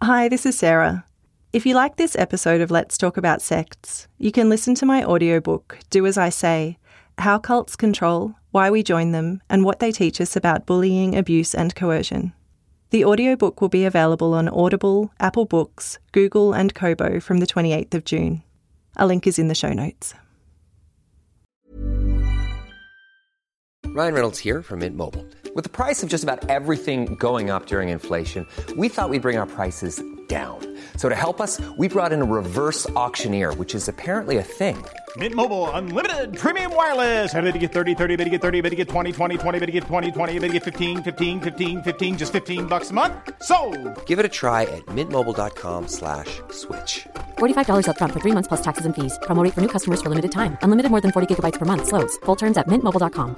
Hi, this is Sarah. If you like this episode of Let's Talk About Sects, you can listen to my audiobook, Do As I Say, How Cults Control, Why We Join Them, and What They Teach Us About Bullying, Abuse and Coercion. The audiobook will be available on Audible, Apple Books, Google and Kobo from the 28th of June. A link is in the show notes. Ryan Reynolds here from Mint Mobile. With the price of just about everything going up during inflation, we thought we'd bring our prices down. So to help us, we brought in a reverse auctioneer, which is apparently a thing. Mint Mobile Unlimited Premium Wireless. How to get 30, 30, bit to get 30, bit to get 20, 20, 20, bit to get 20, 20, bit to get 15, 15, 15, 15, just $15 a month? Sold! Give it a try at mintmobile.com/switch. $45 up front for 3 months plus taxes and fees. Promo rate for new customers for limited time. Unlimited more than 40 gigabytes per month. Slows full terms at mintmobile.com.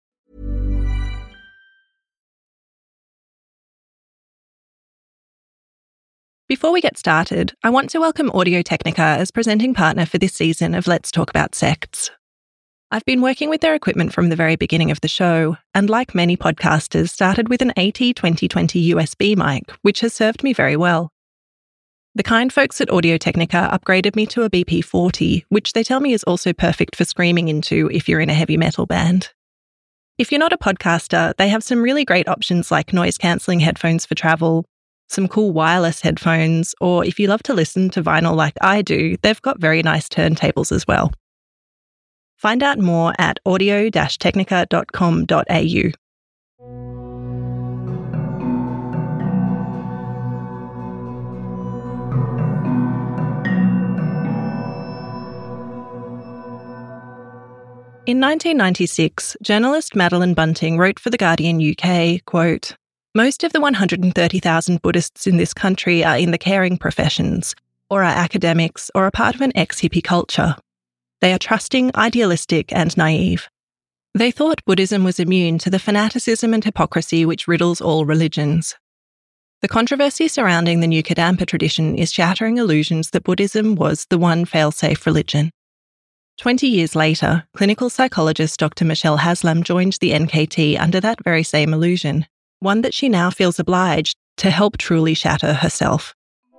Before we get started, I want to welcome Audio-Technica as presenting partner for this season of Let's Talk About Sects. I've been working with their equipment from the very beginning of the show, and like many podcasters, started with an AT2020 USB mic, which has served me very well. The kind folks at Audio-Technica upgraded me to a BP40, which they tell me is also perfect for screaming into if you're in a heavy metal band. If you're not a podcaster, they have some really great options like noise-cancelling headphones for travel, some cool wireless headphones, or if you love to listen to vinyl like I do, they've got very nice turntables as well. Find out more at audio-technica.com.au. In 1996, journalist Madeline Bunting wrote for The Guardian UK, quote, "Most of the 130,000 Buddhists in this country are in the caring professions, or are academics, or are part of an ex-hippie culture. They are trusting, idealistic, and naive. They thought Buddhism was immune to the fanaticism and hypocrisy which riddles all religions. The controversy surrounding the New Kadampa tradition is shattering illusions that Buddhism was the one fail-safe religion." 20 years later, clinical psychologist Dr. Michelle Haslam joined the NKT under that very same illusion, one that she now feels obliged to help truly shatter herself.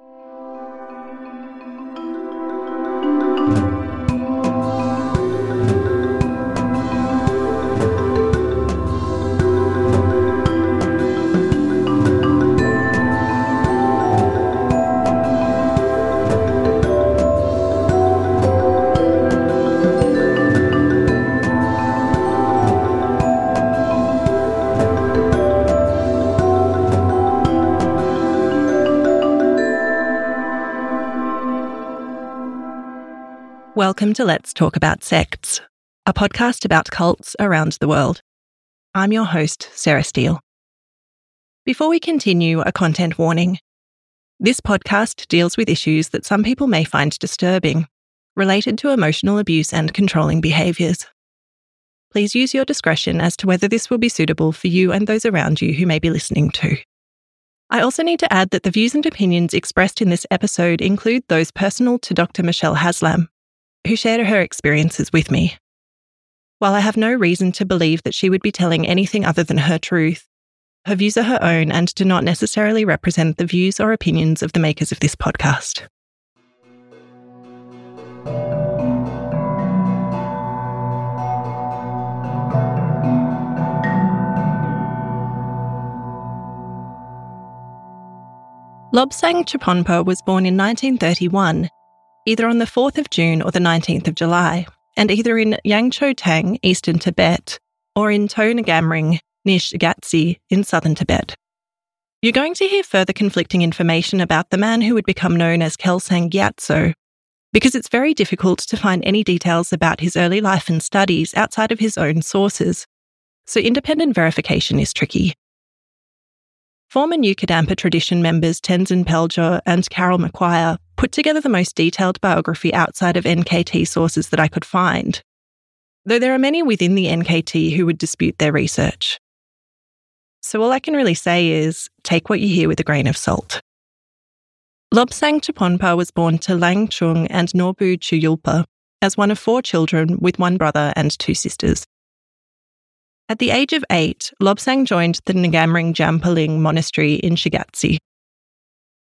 Welcome to Let's Talk About Sects, a podcast about cults around the world. I'm your host, Sarah Steele. Before we continue, a content warning. This podcast deals with issues that some people may find disturbing, related to emotional abuse and controlling behaviours. Please use your discretion as to whether this will be suitable for you and those around you who may be listening to. I also need to add that the views and opinions expressed in this episode include those personal to Dr. Michelle Haslam, who shared her experiences with me. While I have no reason to believe that she would be telling anything other than her truth, her views are her own and do not necessarily represent the views or opinions of the makers of this podcast. Lobsang Chuponpa was born in 1931, either on the 4th of June or the 19th of July, and either in Yangcho Tang, eastern Tibet, or in To Nagamring, near Shigatse, in southern Tibet. You're going to hear further conflicting information about the man who would become known as Kelsang Gyatso, because it's very difficult to find any details about his early life and studies outside of his own sources, so independent verification is tricky. Former New Kadampa tradition members Tenzin Pelger and Carol McQuire put together the most detailed biography outside of NKT sources that I could find, though there are many within the NKT who would dispute their research. So all I can really say is, take what you hear with a grain of salt. Lobsang Chuponpa was born to Lang Chung and Norbu Chuyulpa as one of 4 children with 1 brother and 2 sisters. At the age of 8, Lobsang joined the Nagamring Jampaling Monastery in Shigatse.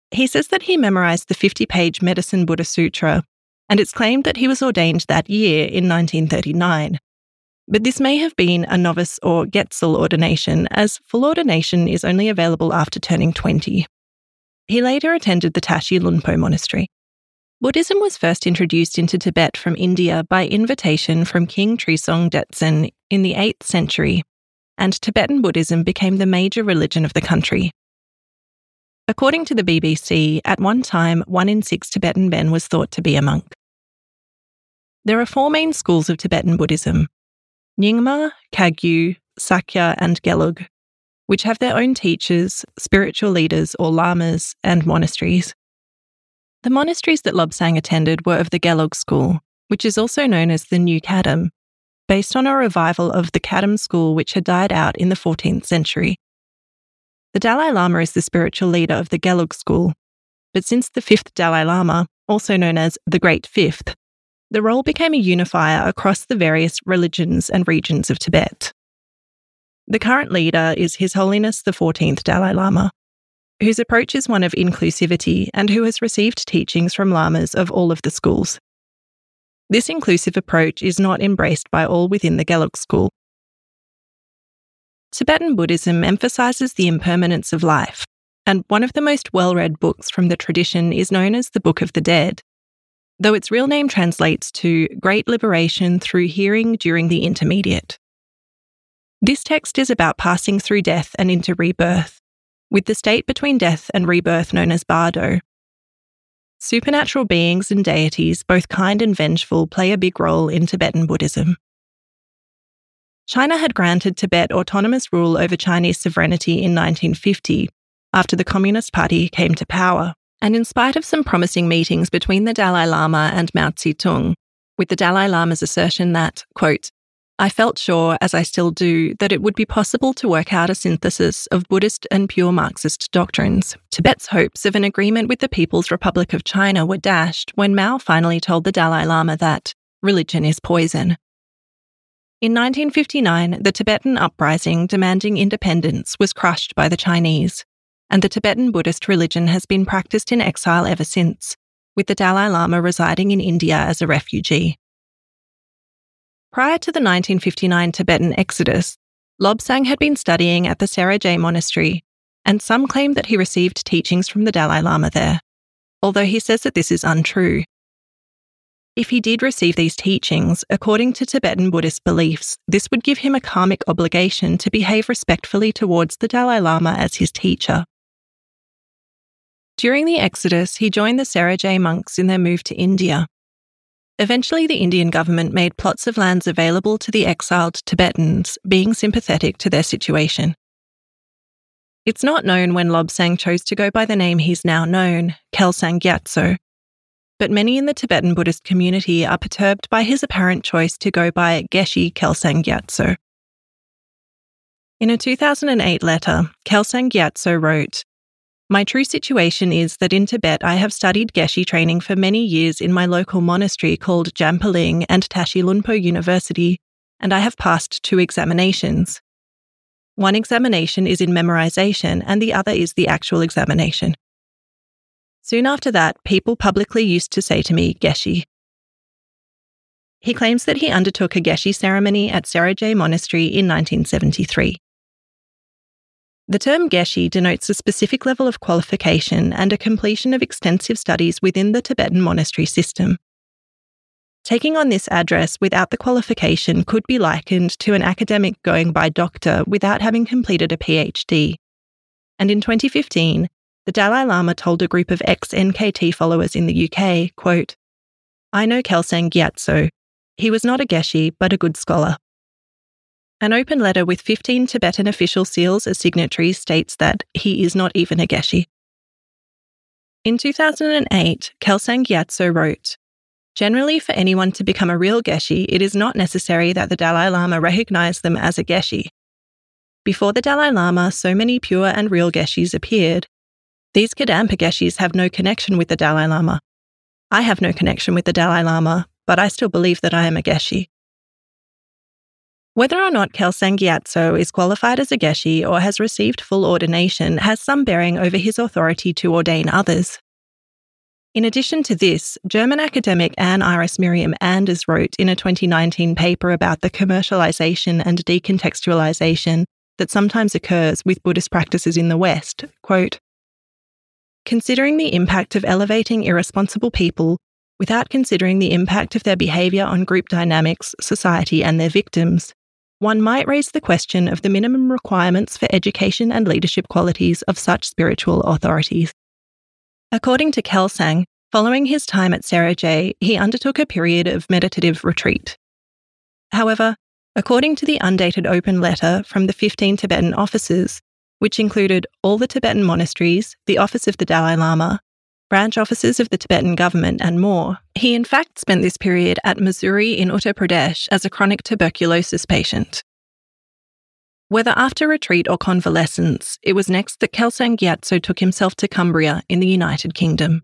He says that he memorized the 50-page Medicine Buddha Sutra, and it's claimed that he was ordained that year in 1939. But this may have been a novice or Getzel ordination, as full ordination is only available after turning 20. He later attended the Tashi Lunpo Monastery. Buddhism was first introduced into Tibet from India by invitation from King Trisong Detsen in the 8th century, and Tibetan Buddhism became the major religion of the country. According to the BBC, at one time, 1 in 6 Tibetan men was thought to be a monk. There are 4 main schools of Tibetan Buddhism: Nyingma, Kagyu, Sakya, and Gelug, which have their own teachers, spiritual leaders or lamas, and monasteries. The monasteries that Lobsang attended were of the Gelug school, which is also known as the New Kadam, based on a revival of the Kadam school which had died out in the 14th century. The Dalai Lama is the spiritual leader of the Gelug school, but since the 5th Dalai Lama, also known as the Great Fifth, the role became a unifier across the various religions and regions of Tibet. The current leader is His Holiness the 14th Dalai Lama, whose approach is one of inclusivity and who has received teachings from lamas of all of the schools. This inclusive approach is not embraced by all within the Gelug school. Tibetan Buddhism emphasizes the impermanence of life, and one of the most well-read books from the tradition is known as the Book of the Dead, though its real name translates to Great Liberation Through Hearing During the Intermediate. This text is about passing through death and into rebirth, with the state between death and rebirth known as Bardo. Supernatural beings and deities, both kind and vengeful, play a big role in Tibetan Buddhism. China had granted Tibet autonomous rule over Chinese sovereignty in 1950, after the Communist Party came to power, and in spite of some promising meetings between the Dalai Lama and Mao Zedong, with the Dalai Lama's assertion that, quote, "I felt sure, as I still do, that it would be possible to work out a synthesis of Buddhist and pure Marxist doctrines," Tibet's hopes of an agreement with the People's Republic of China were dashed when Mao finally told the Dalai Lama that religion is poison. In 1959, the Tibetan uprising demanding independence was crushed by the Chinese, and the Tibetan Buddhist religion has been practiced in exile ever since, with the Dalai Lama residing in India as a refugee. Prior to the 1959 Tibetan exodus, Lobsang had been studying at the Serajay Monastery, and some claim that he received teachings from the Dalai Lama there, although he says that this is untrue. If he did receive these teachings, according to Tibetan Buddhist beliefs, this would give him a karmic obligation to behave respectfully towards the Dalai Lama as his teacher. During the exodus, he joined the Serajay monks in their move to India. Eventually, the Indian government made plots of lands available to the exiled Tibetans, being sympathetic to their situation. It's not known when Lobsang chose to go by the name he's now known, Kelsang Gyatso, but many in the Tibetan Buddhist community are perturbed by his apparent choice to go by Geshe Kelsang Gyatso. In a 2008 letter, Kelsang Gyatso wrote, "My true situation is that in Tibet I have studied Geshe training for many years in my local monastery called Jampaling and Tashi Lunpo University, and I have passed 2 examinations. One examination is in memorization and the other is the actual examination. Soon after that, people publicly used to say to me, Geshe." He claims that he undertook a Geshe ceremony at Serajay Monastery in 1973. The term Geshe denotes a specific level of qualification and a completion of extensive studies within the Tibetan monastery system. Taking on this address without the qualification could be likened to an academic going by doctor without having completed a PhD. And in 2015, the Dalai Lama told a group of ex-NKT followers in the UK, quote, "I know Kelsang Gyatso. He was not a Geshe, but a good scholar." An open letter with 15 Tibetan official seals as signatories states that he is not even a Geshe. In 2008, Kelsang Gyatso wrote, "Generally, for anyone to become a real Geshe, it is not necessary that the Dalai Lama recognize them as a Geshe. Before the Dalai Lama, so many pure and real Geshes appeared. These Kadampa Geshes have no connection with the Dalai Lama. I have no connection with the Dalai Lama, but I still believe that I am a Geshe." Whether or not Kelsang Gyatso is qualified as a geshe or has received full ordination has some bearing over his authority to ordain others. In addition to this, German academic Anne Iris Miriam Anders wrote in a 2019 paper about the commercialization and decontextualization that sometimes occurs with Buddhist practices in the West, quote, "Considering the impact of elevating irresponsible people without considering the impact of their behaviour on group dynamics, society and their victims, one might raise the question of the minimum requirements for education and leadership qualities of such spiritual authorities." According to Kelsang, following his time at Serajay, he undertook a period of meditative retreat. However, according to the undated open letter from the 15 Tibetan offices, which included all the Tibetan monasteries, the office of the Dalai Lama, branch offices of the Tibetan government and more, he in fact spent this period at Mussoorie in Uttar Pradesh as a chronic tuberculosis patient. Whether after retreat or convalescence, it was next that Kelsang Gyatso took himself to Cumbria in the United Kingdom.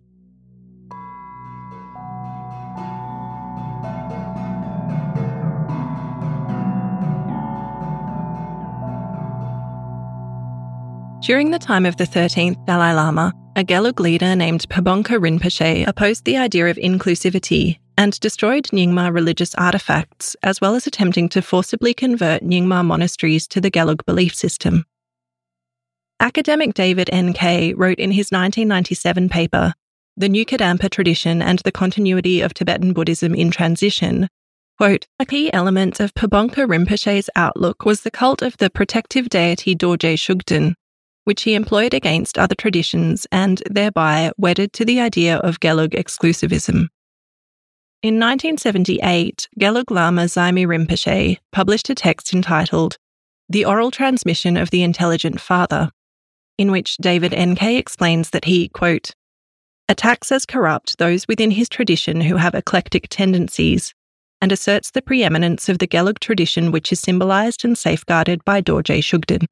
During the time of the 13th Dalai Lama, a Gelug leader named Pabongka Rinpoche opposed the idea of inclusivity and destroyed Nyingma religious artefacts, as well as attempting to forcibly convert Nyingma monasteries to the Gelug belief system. Academic David N.K. wrote in his 1997 paper, The New Kadampa Tradition and the Continuity of Tibetan Buddhism in Transition, quote, "A key element of Pabongka Rinpoche's outlook was the cult of the protective deity Dorje Shugden, which he employed against other traditions and thereby wedded to the idea of Gelug exclusivism. In 1978, Gelug Lama Zaimi Rinpoche published a text entitled The Oral Transmission of the Intelligent Father, in which David N.K. explains that he, quote, attacks as corrupt those within his tradition who have eclectic tendencies, and asserts the preeminence of the Gelug tradition which is symbolised and safeguarded by Dorje Shugden.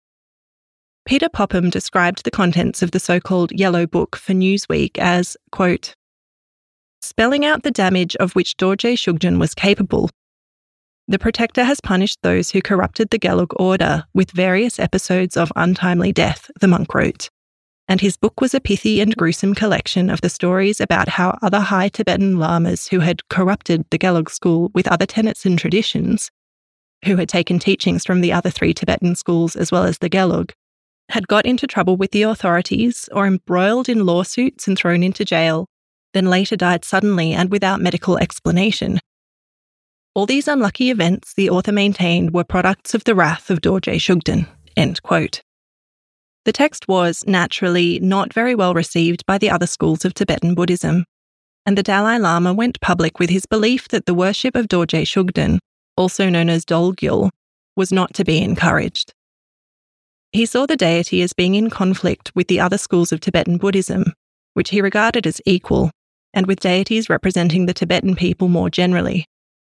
Peter Popham described the contents of the so-called Yellow Book for Newsweek as, quote, spelling out the damage of which Dorje Shugden was capable. The Protector has punished those who corrupted the Gelug order with various episodes of untimely death, the monk wrote, and his book was a pithy and gruesome collection of the stories about how other high Tibetan lamas who had corrupted the Gelug school with other tenets and traditions, who had taken teachings from the other 3 Tibetan schools as well as the Gelug, had got into trouble with the authorities or embroiled in lawsuits and thrown into jail, then later died suddenly and without medical explanation. All these unlucky events, the author maintained, were products of the wrath of Dorje Shugden, end quote. The text was, naturally, not very well received by the other schools of Tibetan Buddhism, and the Dalai Lama went public with his belief that the worship of Dorje Shugden, also known as Dolgyul, was not to be encouraged. He saw the deity as being in conflict with the other schools of Tibetan Buddhism, which he regarded as equal, and with deities representing the Tibetan people more generally.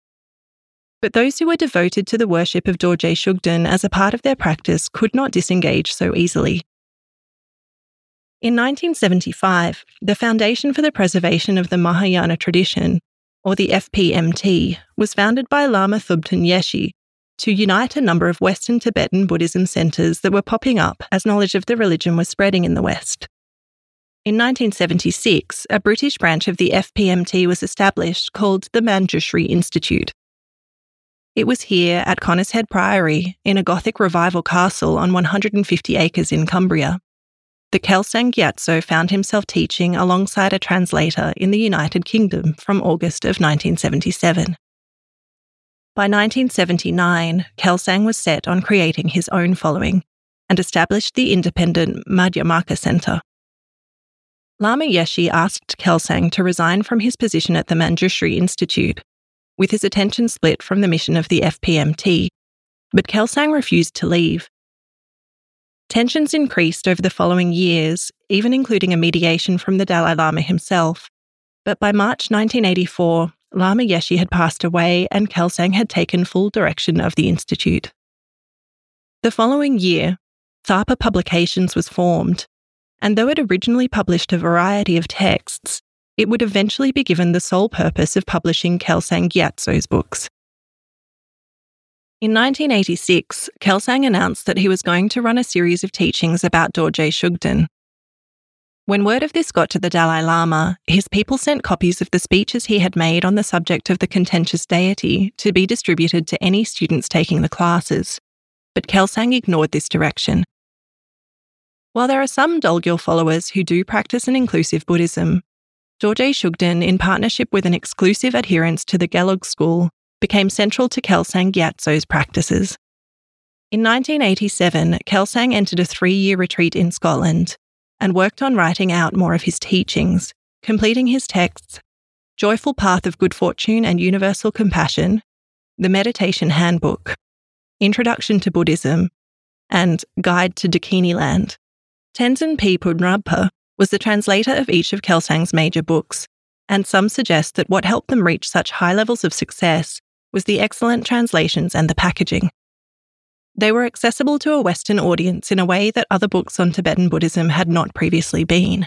But those who were devoted to the worship of Dorje Shugden as a part of their practice could not disengage so easily. In 1975, the Foundation for the Preservation of the Mahayana Tradition, or the FPMT, was founded by Lama Thubten Yeshi to unite a number of Western Tibetan Buddhism centres that were popping up as knowledge of the religion was spreading in the West. In 1976, a British branch of the FPMT was established called the Manjushri Institute. It was here at Conishead Priory, in a Gothic revival castle on 150 acres in Cumbria. The Kelsang Gyatso found himself teaching alongside a translator in the United Kingdom from August of 1977. By 1979, Kelsang was set on creating his own following and established the independent Madhyamaka Centre. Lama Yeshi asked Kelsang to resign from his position at the Manjushri Institute, with his attention split from the mission of the FPMT, but Kelsang refused to leave. Tensions increased over the following years, even including a mediation from the Dalai Lama himself, but by March 1984, Lama Yeshi had passed away and Kelsang had taken full direction of the institute. The following year, Tharpa Publications was formed, and though it originally published a variety of texts, it would eventually be given the sole purpose of publishing Kelsang Gyatso's books. In 1986, Kelsang announced that he was going to run a series of teachings about Dorje Shugden. When word of this got to the Dalai Lama, his people sent copies of the speeches he had made on the subject of the contentious deity to be distributed to any students taking the classes, but Kelsang ignored this direction. While there are some Dolgyal followers who do practice an inclusive Buddhism, Dorje Shugden, in partnership with an exclusive adherence to the Gelug school, became central to Kelsang Gyatso's practices. In 1987, Kelsang entered a 3-year retreat in Scotland and worked on writing out more of his teachings, completing his texts Joyful Path of Good Fortune and Universal Compassion, The Meditation Handbook, Introduction to Buddhism, and Guide to Dakini Land. Tenzin P. Punrabpa was the translator of each of Kelsang's major books, and some suggest that what helped them reach such high levels of success was the excellent translations and the packaging. They were accessible to a Western audience in a way that other books on Tibetan Buddhism had not previously been.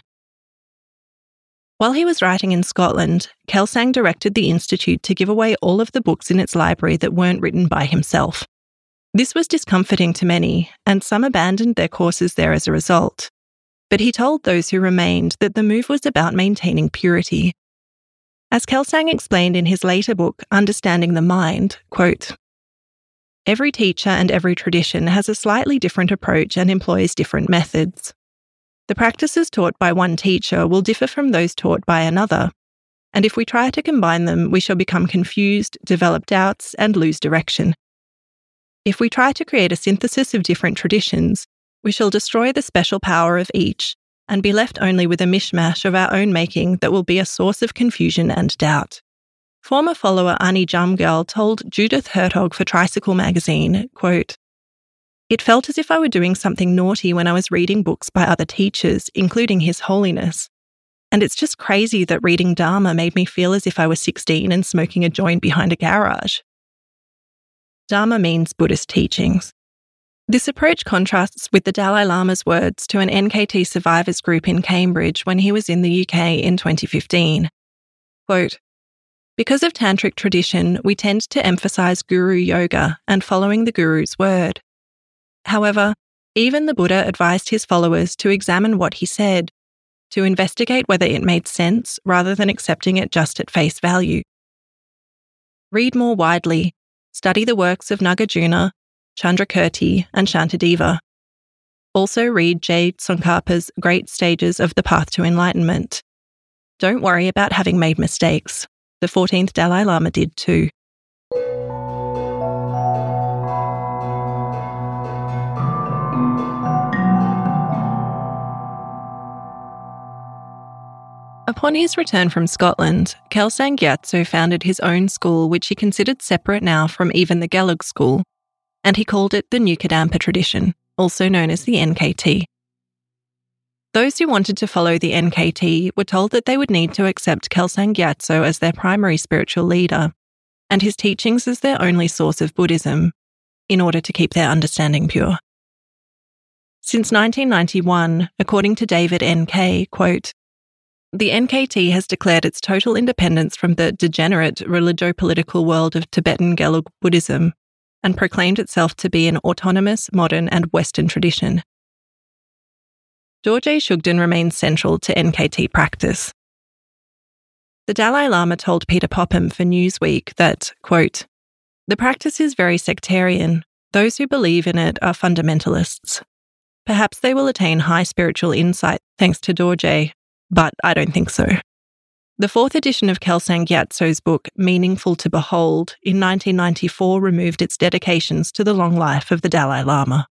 While he was writing in Scotland, Kelsang directed the Institute to give away all of the books in its library that weren't written by himself. This was discomforting to many, and some abandoned their courses there as a result. But he told those who remained that the move was about maintaining purity. As Kelsang explained in his later book, Understanding the Mind, quote, "Every teacher and every tradition has a slightly different approach and employs different methods. The practices taught by one teacher will differ from those taught by another, and if we try to combine them, we shall become confused, develop doubts, and lose direction. If we try to create a synthesis of different traditions, we shall destroy the special power of each and be left only with a mishmash of our own making that will be a source of confusion and doubt." Former follower Ani Jamgal told Judith Hertog for Tricycle magazine, quote, "It felt as if I were doing something naughty when I was reading books by other teachers, including His Holiness. And it's just crazy that reading Dharma made me feel as if I was 16 and smoking a joint behind a garage." Dharma means Buddhist teachings. This approach contrasts with the Dalai Lama's words to an NKT survivors group in Cambridge when he was in the UK in 2015. Quote, "Because of tantric tradition, we tend to emphasize guru yoga and following the guru's word. However, even the Buddha advised his followers to examine what he said, to investigate whether it made sense rather than accepting it just at face value. Read more widely, study the works of Nagarjuna, Chandrakirti, and Shantideva. Also read J. Tsongkhapa's Great Stages of the Path to Enlightenment. Don't worry about having made mistakes. The 14th Dalai Lama did too." Upon his return from Scotland, Kelsang Gyatso founded his own school which he considered separate now from even the Gelug school, and he called it the New Kadampa tradition, also known as the NKT. Those who wanted to follow the NKT were told that they would need to accept Kelsang Gyatso as their primary spiritual leader, and his teachings as their only source of Buddhism, in order to keep their understanding pure. Since 1991, according to David N.K., quote, "The NKT has declared its total independence from the degenerate religio-political world of Tibetan Gelug Buddhism and proclaimed itself to be an autonomous, modern and Western tradition." Dorje Shugden remains central to NKT practice. The Dalai Lama told Peter Popham for Newsweek that, quote, "The practice is very sectarian. Those who believe in it are fundamentalists. Perhaps they will attain high spiritual insight thanks to Dorje, but I don't think so." The 4th edition of Kelsang Gyatso's book, Meaningful to Behold, in 1994 removed its dedications to the long life of the Dalai Lama.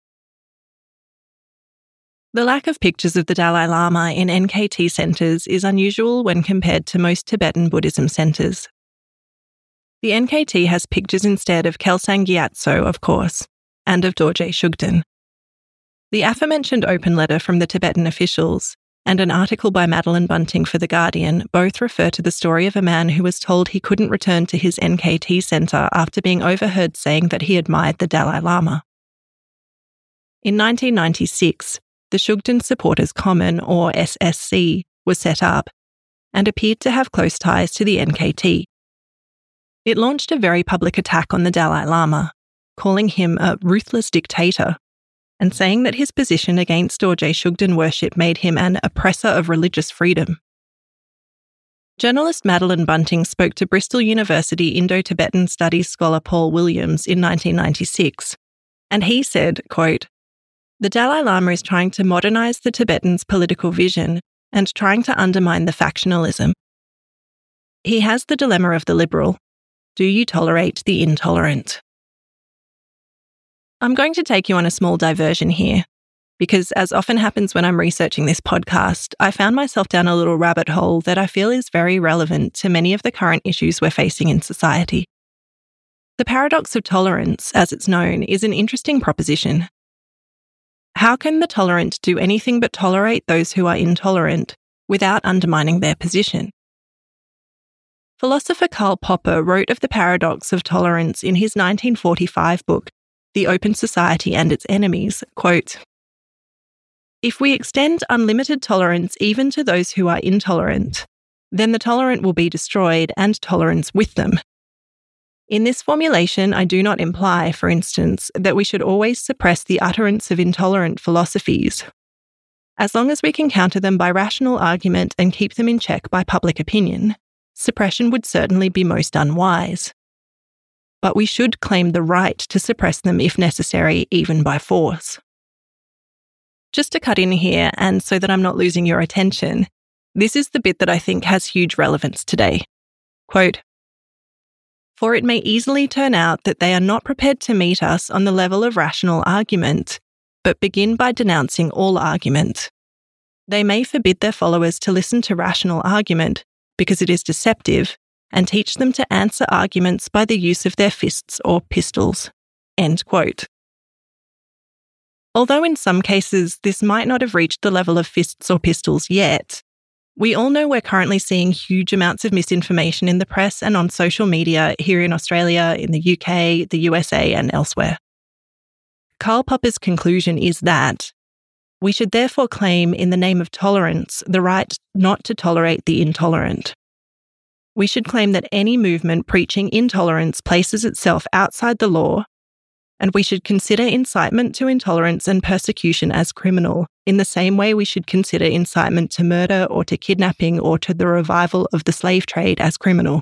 The lack of pictures of the Dalai Lama in NKT centres is unusual when compared to most Tibetan Buddhism centres. The NKT has pictures instead of Kelsang Gyatso, of course, and of Dorje Shugden. The aforementioned open letter from the Tibetan officials and an article by Madeline Bunting for The Guardian both refer to the story of a man who was told he couldn't return to his NKT centre after being overheard saying that he admired the Dalai Lama. In 1996, the Shugden Supporters Common, or SSC, was set up and appeared to have close ties to the NKT. It launched a very public attack on the Dalai Lama, calling him a ruthless dictator, and saying that his position against Dorje Shugden worship made him an oppressor of religious freedom. Journalist Madeline Bunting spoke to Bristol University Indo-Tibetan Studies scholar Paul Williams in 1996, and he said, quote, "The Dalai Lama is trying to modernise the Tibetans' political vision and trying to undermine the factionalism. He has the dilemma of the liberal. Do you tolerate the intolerant?" I'm going to take you on a small diversion here, because as often happens when I'm researching this podcast, I found myself down a little rabbit hole that I feel is very relevant to many of the current issues we're facing in society. The paradox of tolerance, as it's known, is an interesting proposition. How can the tolerant do anything but tolerate those who are intolerant without undermining their position? Philosopher Karl Popper wrote of the paradox of tolerance in his 1945 book, The Open Society and Its Enemies, quote, "If we extend unlimited tolerance even to those who are intolerant, then the tolerant will be destroyed and tolerance with them. In this formulation, I do not imply, for instance, that we should always suppress the utterance of intolerant philosophies. As long as we can counter them by rational argument and keep them in check by public opinion, suppression would certainly be most unwise. But we should claim the right to suppress them if necessary, even by force." Just to cut in here, and so that I'm not losing your attention, this is the bit that I think has huge relevance today. Quote, "For it may easily turn out that they are not prepared to meet us on the level of rational argument, but begin by denouncing all argument. They may forbid their followers to listen to rational argument because it is deceptive, and teach them to answer arguments by the use of their fists or pistols." End quote. Although in some cases this might not have reached the level of fists or pistols yet, we all know we're currently seeing huge amounts of misinformation in the press and on social media here in Australia, in the UK, the USA, and elsewhere. Karl Popper's conclusion is that we should therefore claim, in the name of tolerance, the right not to tolerate the intolerant. We should claim that any movement preaching intolerance places itself outside the law, and we should consider incitement to intolerance and persecution as criminal, in the same way we should consider incitement to murder or to kidnapping or to the revival of the slave trade as criminal.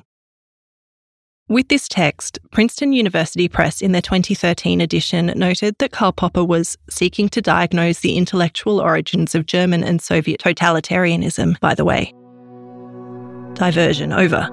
With this text, Princeton University Press in their 2013 edition noted that Karl Popper was seeking to diagnose the intellectual origins of German and Soviet totalitarianism, by the way. Diversion over.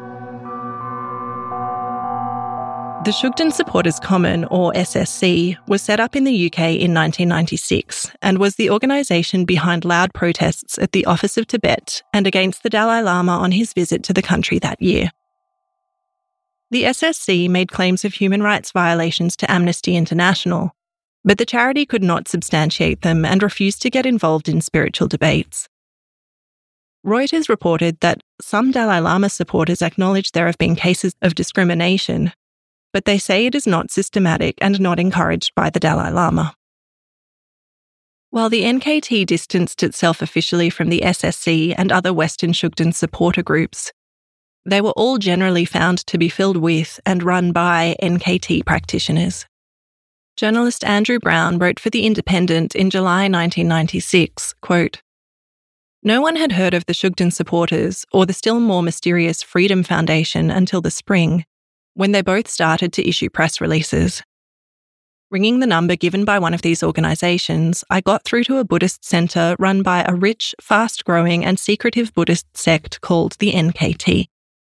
The Shugden Supporters Common, or SSC, was set up in the UK in 1996 and was the organisation behind loud protests at the Office of Tibet and against the Dalai Lama on his visit to the country that year. The SSC made claims of human rights violations to Amnesty International, but the charity could not substantiate them and refused to get involved in spiritual debates. Reuters reported that some Dalai Lama supporters acknowledge there have been cases of discrimination, but they say it is not systematic and not encouraged by the Dalai Lama. While the NKT distanced itself officially from the SSC and other Western Shugden supporter groups, they were all generally found to be filled with and run by NKT practitioners. Journalist Andrew Brown wrote for The Independent in July 1996, quote, "No one had heard of the Shugden supporters or the still more mysterious Freedom Foundation until the spring, when they both started to issue press releases. Ringing the number given by one of these organisations, I got through to a Buddhist centre run by a rich, fast-growing and secretive Buddhist sect called the NKT."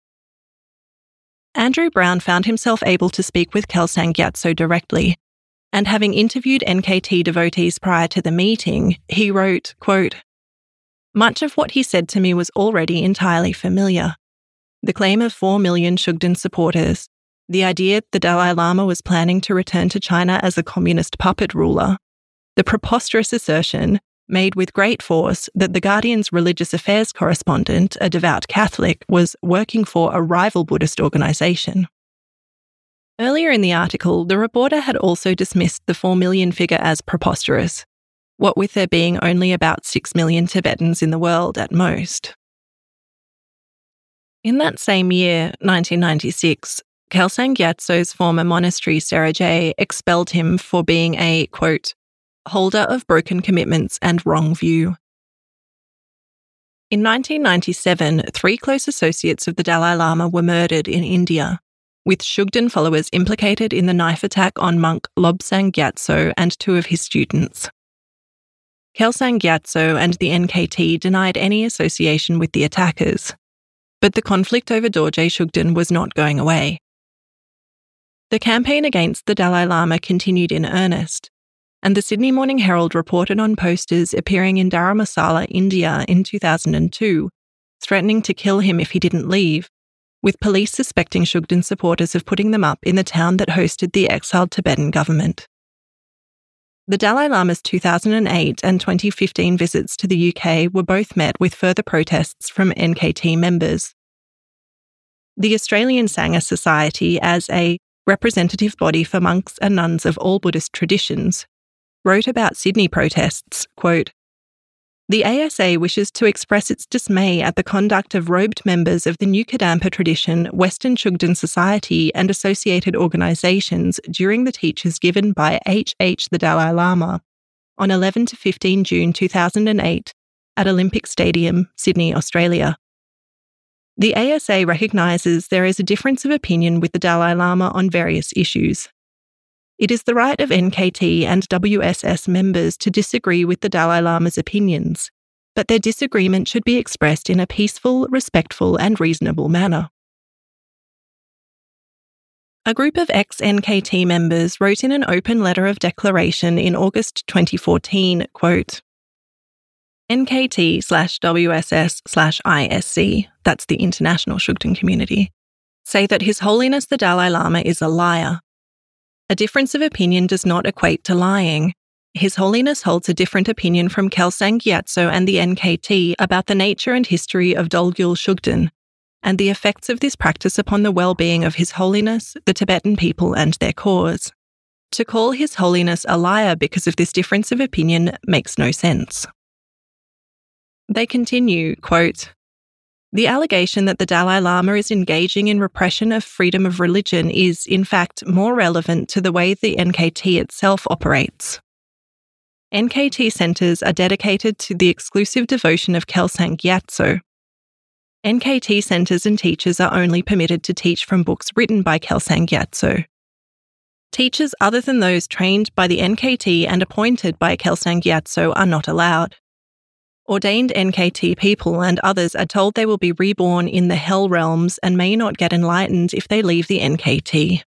Andrew Brown found himself able to speak with Kelsang Gyatso directly, and having interviewed NKT devotees prior to the meeting, he wrote, quote, "Much of what he said to me was already entirely familiar. The claim of 4 million Shugden supporters, the idea the Dalai Lama was planning to return to China as a communist puppet ruler, the preposterous assertion, made with great force, that the Guardian's religious affairs correspondent, a devout Catholic, was working for a rival Buddhist organisation." Earlier in the article, the reporter had also dismissed the 4 million figure as preposterous, what with there being only about 6 million Tibetans in the world at most. In that same year, 1996, Kelsang Gyatso's former monastery, Serajay, expelled him for being a, quote, holder of broken commitments and wrong view. In 1997, 3 close associates of the Dalai Lama were murdered in India, with Shugden followers implicated in the knife attack on monk Lobsang Gyatso and 2 of his students. Kelsang Gyatso and the NKT denied any association with the attackers, but the conflict over Dorje Shugden was not going away. The campaign against the Dalai Lama continued in earnest, and the Sydney Morning Herald reported on posters appearing in Dharamsala, India in 2002, threatening to kill him if he didn't leave, with police suspecting Shugden supporters of putting them up in the town that hosted the exiled Tibetan government. The Dalai Lama's 2008 and 2015 visits to the UK were both met with further protests from NKT members. The Australian Sangha Society, as a representative body for monks and nuns of all Buddhist traditions, wrote about Sydney protests, quote, "The ASA wishes to express its dismay at the conduct of robed members of the New Kadampa tradition, Western Shugden Society and associated organisations during the teachers given by H.H. the Dalai Lama on 11 to 15 June 2008 at Olympic Stadium, Sydney, Australia. The ASA recognises there is a difference of opinion with the Dalai Lama on various issues. It is the right of NKT and WSS members to disagree with the Dalai Lama's opinions, but their disagreement should be expressed in a peaceful, respectful and reasonable manner." A group of ex-NKT members wrote in an open letter of declaration in August 2014, quote, "NKT/WSS/ISC, that's the International Shugden Community, say that His Holiness the Dalai Lama is a liar. A difference of opinion does not equate to lying. His Holiness holds a different opinion from Kelsang Gyatso and the NKT about the nature and history of Dolgyul Shugden, and the effects of this practice upon the well-being of His Holiness, the Tibetan people and their cause. To call His Holiness a liar because of this difference of opinion makes no sense." They continue, quote, "The allegation that the Dalai Lama is engaging in repression of freedom of religion is, in fact, more relevant to the way the NKT itself operates. NKT centres are dedicated to the exclusive devotion of Kelsang Gyatso. NKT centres and teachers are only permitted to teach from books written by Kelsang Gyatso. Teachers other than those trained by the NKT and appointed by Kelsang Gyatso are not allowed. Ordained NKT people and others are told they will be reborn in the hell realms and may not get enlightened if they leave the NKT."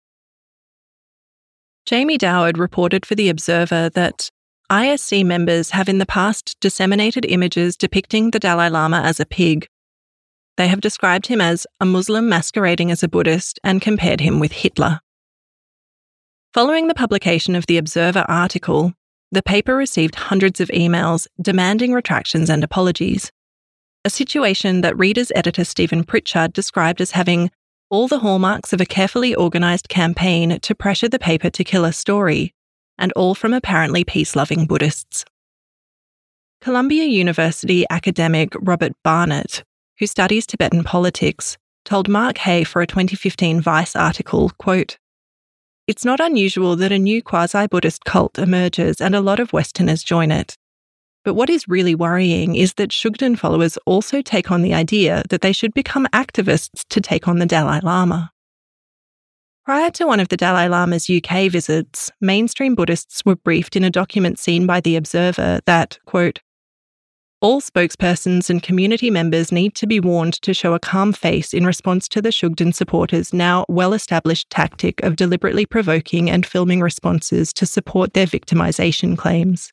Jamie Doward reported for The Observer that ISC members have in the past disseminated images depicting the Dalai Lama as a pig. They have described him as a Muslim masquerading as a Buddhist and compared him with Hitler. Following the publication of the Observer article, the paper received hundreds of emails demanding retractions and apologies, a situation that Reader's editor Stephen Pritchard described as having all the hallmarks of a carefully organised campaign to pressure the paper to kill a story, and all from apparently peace-loving Buddhists. Columbia University academic Robert Barnett, who studies Tibetan politics, told Mark Hay for a 2015 Vice article, quote, "It's not unusual that a new quasi-Buddhist cult emerges and a lot of Westerners join it. But what is really worrying is that Shugden followers also take on the idea that they should become activists to take on the Dalai Lama." Prior to one of the Dalai Lama's UK visits, mainstream Buddhists were briefed in a document seen by The Observer that, quote, "All spokespersons and community members need to be warned to show a calm face in response to the Shugden supporters' now well-established tactic of deliberately provoking and filming responses to support their victimisation claims."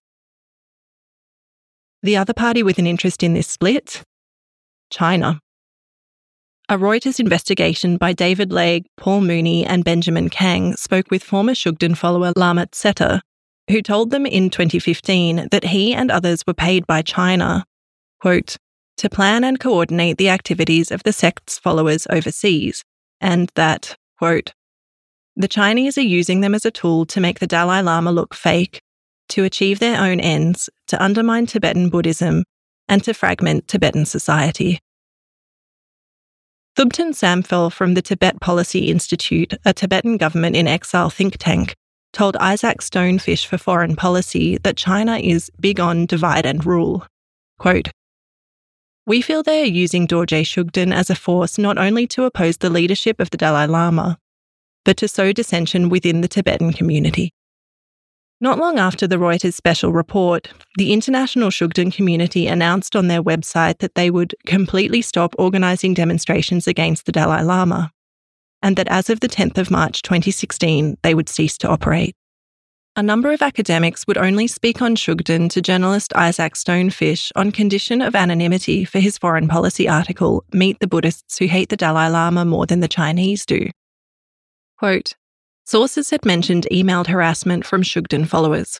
The other party with an interest in this split? China. A Reuters investigation by David Legge, Paul Mooney and Benjamin Kang spoke with former Shugden follower Lama Tseta, who told them in 2015 that he and others were paid by China, quote, "to plan and coordinate the activities of the sect's followers overseas," and that, quote, "the Chinese are using them as a tool to make the Dalai Lama look fake, to achieve their own ends, to undermine Tibetan Buddhism, and to fragment Tibetan society." Thubten Samphel from the Tibet Policy Institute, a Tibetan government in exile think tank, told Isaac Stonefish for Foreign Policy that China is big on divide and rule. Quote, "We feel they are using Dorje Shugden as a force not only to oppose the leadership of the Dalai Lama, but to sow dissension within the Tibetan community." Not long after the Reuters special report, the international Shugden community announced on their website that they would completely stop organising demonstrations against the Dalai Lama, and that as of the 10th of March 2016, they would cease to operate. A number of academics would only speak on Shugden to journalist Isaac Stonefish on condition of anonymity for his foreign policy article, Meet the Buddhists Who Hate the Dalai Lama More Than the Chinese Do. Quote, sources had mentioned emailed harassment from Shugden followers.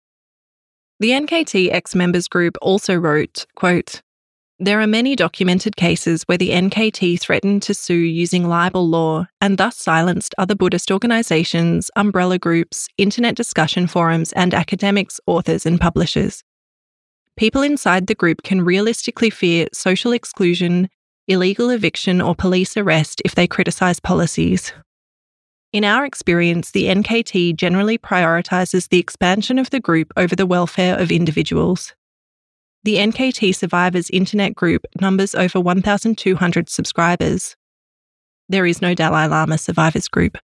The NKT ex-members group also wrote, quote, "There are many documented cases where the NKT threatened to sue using libel law and thus silenced other Buddhist organisations, umbrella groups, internet discussion forums and academics, authors and publishers. People inside the group can realistically fear social exclusion, illegal eviction or police arrest if they criticise policies. In our experience, the NKT generally prioritises the expansion of the group over the welfare of individuals. The NKT Survivors Internet group numbers over 1,200 subscribers. There is no Dalai Lama Survivors group."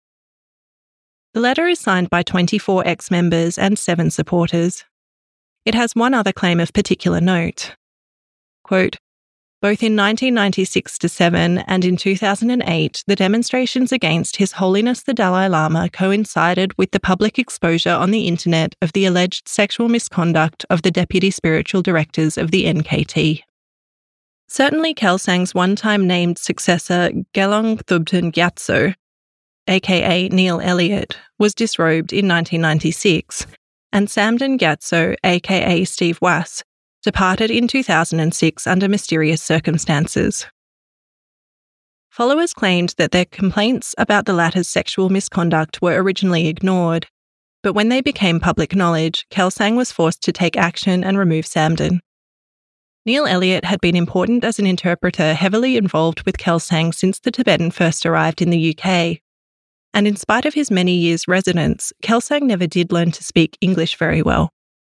The letter is signed by 24 ex-members and 7 supporters. It has one other claim of particular note. Quote, "Both in 1996-7 and in 2008, the demonstrations against His Holiness the Dalai Lama coincided with the public exposure on the internet of the alleged sexual misconduct of the deputy spiritual directors of the NKT. Certainly Kelsang's one-time named successor, Gelong Thubten Gyatso, aka Neil Elliott, was disrobed in 1996, and Samden Gyatso, aka Steve Wass, departed in 2006 under mysterious circumstances. Followers claimed that their complaints about the latter's sexual misconduct were originally ignored, but when they became public knowledge, Kelsang was forced to take action and remove Samden. Neil Elliott had been important as an interpreter heavily involved with Kelsang since the Tibetan first arrived in the UK, and in spite of his many years' residence, Kelsang never did learn to speak English very well.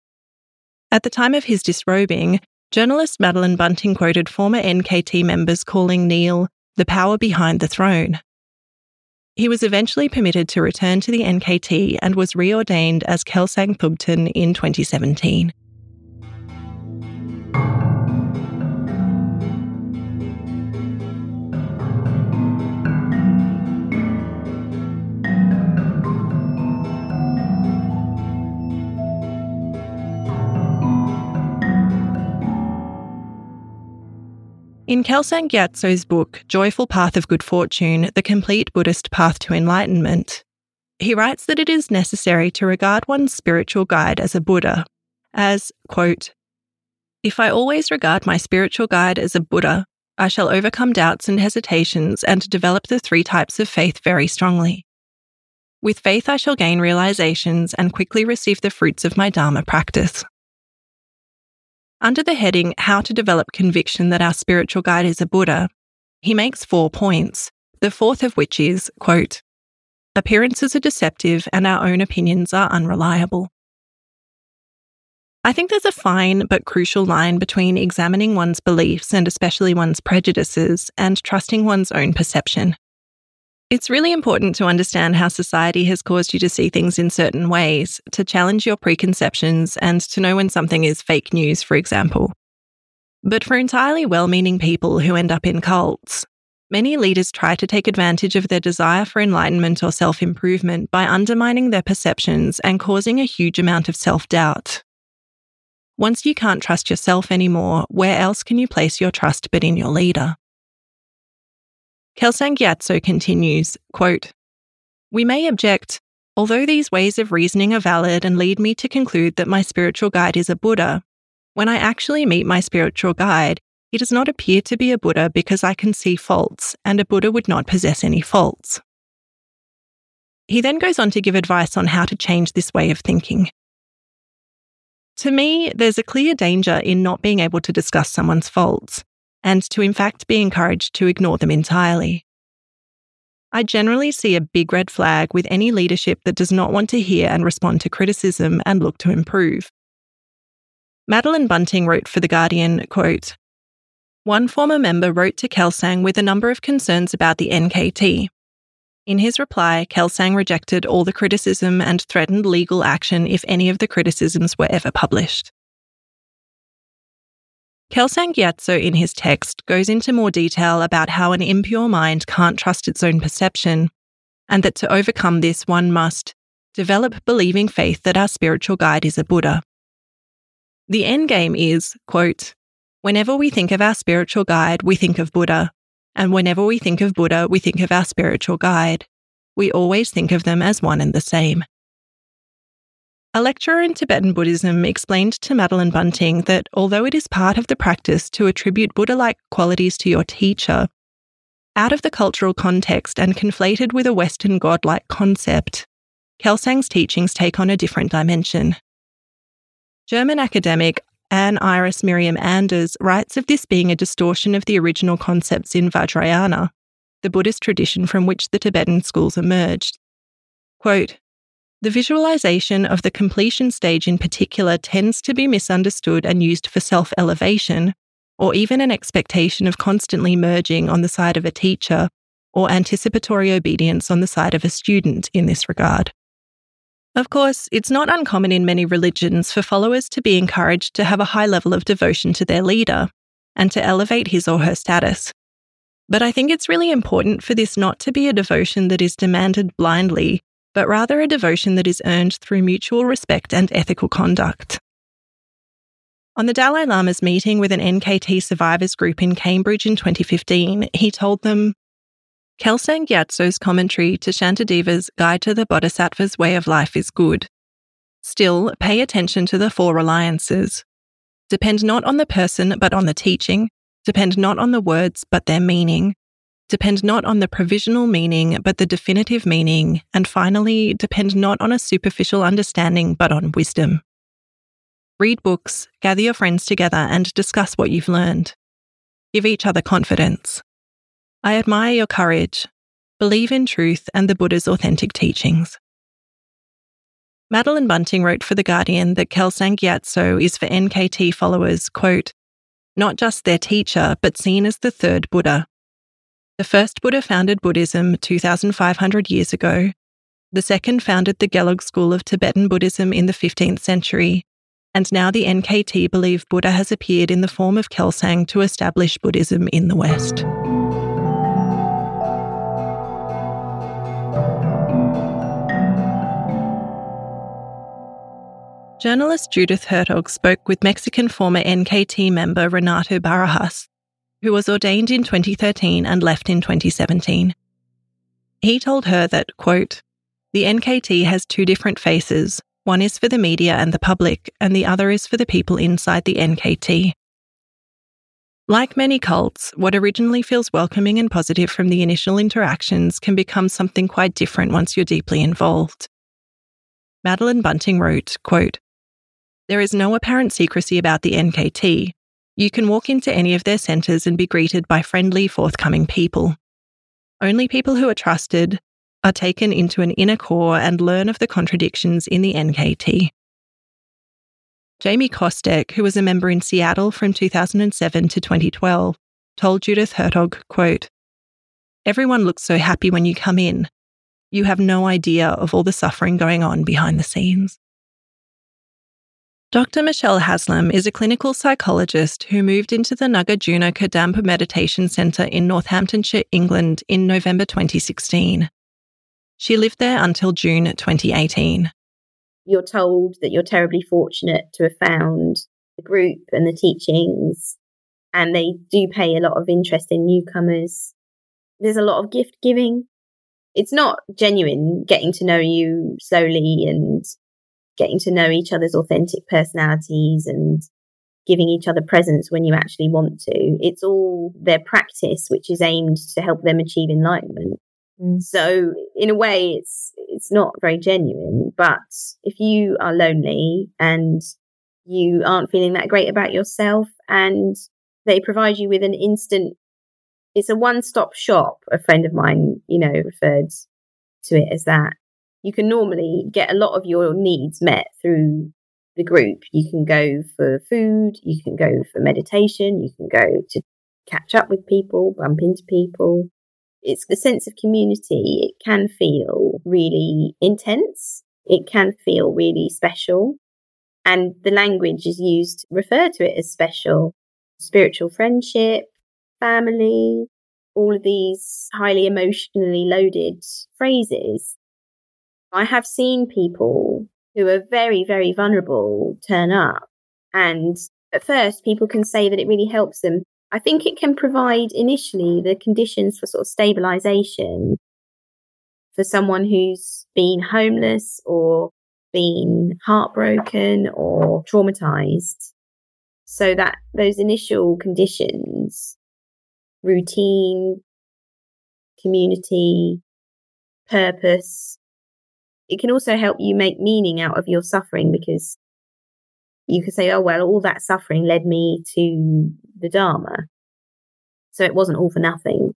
At the time of his disrobing, journalist Madeline Bunting quoted former NKT members calling Neil the power behind the throne. He was eventually permitted to return to the NKT and was reordained as Kelsang Thubten in 2017. In Kelsang Gyatso's book, Joyful Path of Good Fortune, The Complete Buddhist Path to Enlightenment, he writes that it is necessary to regard one's spiritual guide as a Buddha, as, quote, "If I always regard my spiritual guide as a Buddha, I shall overcome doubts and hesitations and develop the 3 types of faith very strongly. With faith I shall gain realizations and quickly receive the fruits of my Dharma practice." Under the heading, How to Develop Conviction that Our Spiritual Guide is a Buddha, he makes 4 points, the 4th of which is, quote, "Appearances are deceptive and our own opinions are unreliable." I think there's a fine but crucial line between examining one's beliefs and especially one's prejudices and trusting one's own perception. It's really important to understand how society has caused you to see things in certain ways, to challenge your preconceptions and to know when something is fake news, for example. But for entirely well-meaning people who end up in cults, many leaders try to take advantage of their desire for enlightenment or self-improvement by undermining their perceptions and causing a huge amount of self-doubt. Once you can't trust yourself anymore, where else can you place your trust but in your leader? Kelsang Gyatso continues, quote, "We may object, although these ways of reasoning are valid and lead me to conclude that my spiritual guide is a Buddha, when I actually meet my spiritual guide, he does not appear to be a Buddha because I can see faults, and a Buddha would not possess any faults." He then goes on to give advice on how to change this way of thinking. To me, there's a clear danger in not being able to discuss someone's faults, and to in fact be encouraged to ignore them entirely. I generally see a big red flag with any leadership that does not want to hear and respond to criticism and look to improve. Madeline Bunting wrote for The Guardian, quote, "One former member wrote to Kelsang with a number of concerns about the NKT. In his reply, Kelsang rejected all the criticism and threatened legal action if any of the criticisms were ever published." Kelsang Gyatso in his text goes into more detail about how an impure mind can't trust its own perception, and that to overcome this one must develop believing faith that our spiritual guide is a Buddha. The endgame is, quote, "Whenever we think of our spiritual guide, we think of Buddha, and whenever we think of Buddha, we think of our spiritual guide. We always think of them as one and the same." A lecturer in Tibetan Buddhism explained to Madeline Bunting that although it is part of the practice to attribute Buddha-like qualities to your teacher, out of the cultural context and conflated with a Western God-like concept, Kelsang's teachings take on a different dimension. German academic Anne Iris Miriam Anders writes of this being a distortion of the original concepts in Vajrayana, the Buddhist tradition from which the Tibetan schools emerged. Quote, "The visualization of the completion stage in particular tends to be misunderstood and used for self-elevation, or even an expectation of constantly merging on the side of a teacher, or anticipatory obedience on the side of a student in this regard." Of course, it's not uncommon in many religions for followers to be encouraged to have a high level of devotion to their leader and to elevate his or her status. But I think it's really important for this not to be a devotion that is demanded blindly, but rather a devotion that is earned through mutual respect and ethical conduct. On the Dalai Lama's meeting with an NKT survivors group in Cambridge in 2015, he told them, "Kelsang Gyatso's commentary to Shantideva's Guide to the Bodhisattva's Way of Life is good. Still, pay attention to the four reliances. Depend not on the person but on the teaching. Depend not on the words but their meaning. Depend not on the provisional meaning but the definitive meaning. And finally, depend not on a superficial understanding but on wisdom. Read books, gather your friends together and discuss what you've learned. Give each other confidence. I admire your courage. Believe in truth and the Buddha's authentic teachings." Madeline Bunting wrote for The Guardian that Kelsang Gyatso is for NKT followers, quote, "not just their teacher, but seen as the third Buddha. The first Buddha founded Buddhism 2,500 years ago. The second founded the Gelug school of Tibetan Buddhism in the 15th century. And now the NKT believe Buddha has appeared in the form of Kelsang to establish Buddhism in the West." Journalist Judith Hertog spoke with Mexican former NKT member Renato Barajas, who was ordained in 2013 and left in 2017. He told her that, quote, "The NKT has two different faces. One is for the media and the public, and the other is for the people inside the NKT. Like many cults, what originally feels welcoming and positive from the initial interactions can become something quite different once you're deeply involved." Madeline Bunting wrote, quote, "There is no apparent secrecy about the NKT. You can walk into any of their centres and be greeted by friendly, forthcoming people. Only people who are trusted are taken into an inner core and learn of the contradictions in the NKT." Jamie Kostek, who was a member in Seattle from 2007 to 2012, told Judith Hertog, quote, "Everyone looks so happy when you come in. You have no idea of all the suffering going on behind the scenes." Dr. Michelle Haslam is a clinical psychologist who moved into the Nagarjuna Kadampa Meditation Centre in Northamptonshire, England in November 2016. She lived there until June 2018. You're told that you're terribly fortunate to have found the group and the teachings, and they do pay a lot of interest in newcomers. There's a lot of gift giving. It's not genuine getting to know you slowly and getting to know each other's authentic personalities and giving each other presents when you actually want to. It's all their practice, which is aimed to help them achieve enlightenment. So in a way, it's not very genuine. But if you are lonely and you aren't feeling that great about yourself and They provide you with an instant, it's a one-stop shop. A friend of mine, referred to it as that. You can normally get a lot of your needs met through the group. You can go for food, you can go for meditation, you can go to catch up with people, bump into people. It's the sense of community. It can feel really intense. It can feel really special. And the language is used to refer to it as special. Spiritual friendship, family, all of these highly emotionally loaded phrases. I have seen people who are very, very vulnerable turn up. And at first, people can say that it really helps them. I think it can provide initially the conditions for sort of stabilization for someone who's been homeless or been heartbroken or traumatized. So that those initial conditions, routine, community, purpose, it can also help you make meaning out of your suffering, because you could say, oh, well, all that suffering led me to the Dharma. So it wasn't all for nothing.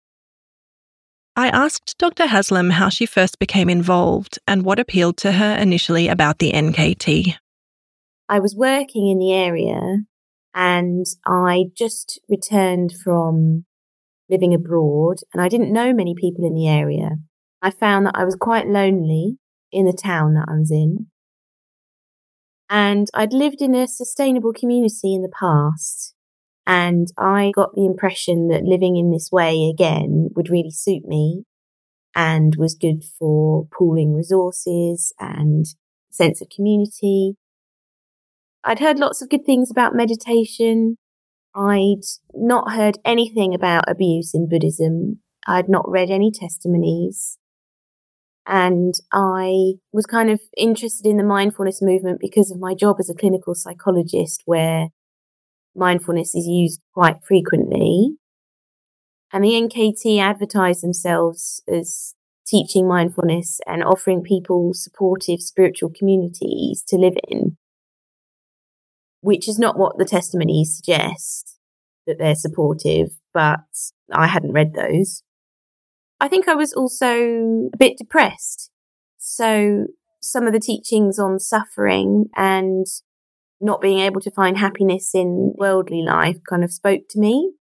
I asked Dr. Haslam how she first became involved and what appealed to her initially about the NKT. I was working in the area and I just returned from living abroad and I didn't know many people in the area. I found that I was quite lonely in the town that I was in. And I'd lived in a sustainable community in the past. And I got the impression that living in this way again would really suit me and was good for pooling resources and sense of community. I'd heard lots of good things about meditation. I'd not heard anything about abuse in Buddhism. I'd not read any testimonies. And I was kind of interested in the mindfulness movement because of my job as a clinical psychologist, where mindfulness is used quite frequently. And the NKT advertise themselves as teaching mindfulness and offering people supportive spiritual communities to live in, which is not what the testimonies suggest, that they're supportive, but I hadn't read those. I think I was also a bit depressed. So some of the teachings on suffering and not being able to find happiness in worldly life kind of spoke to me.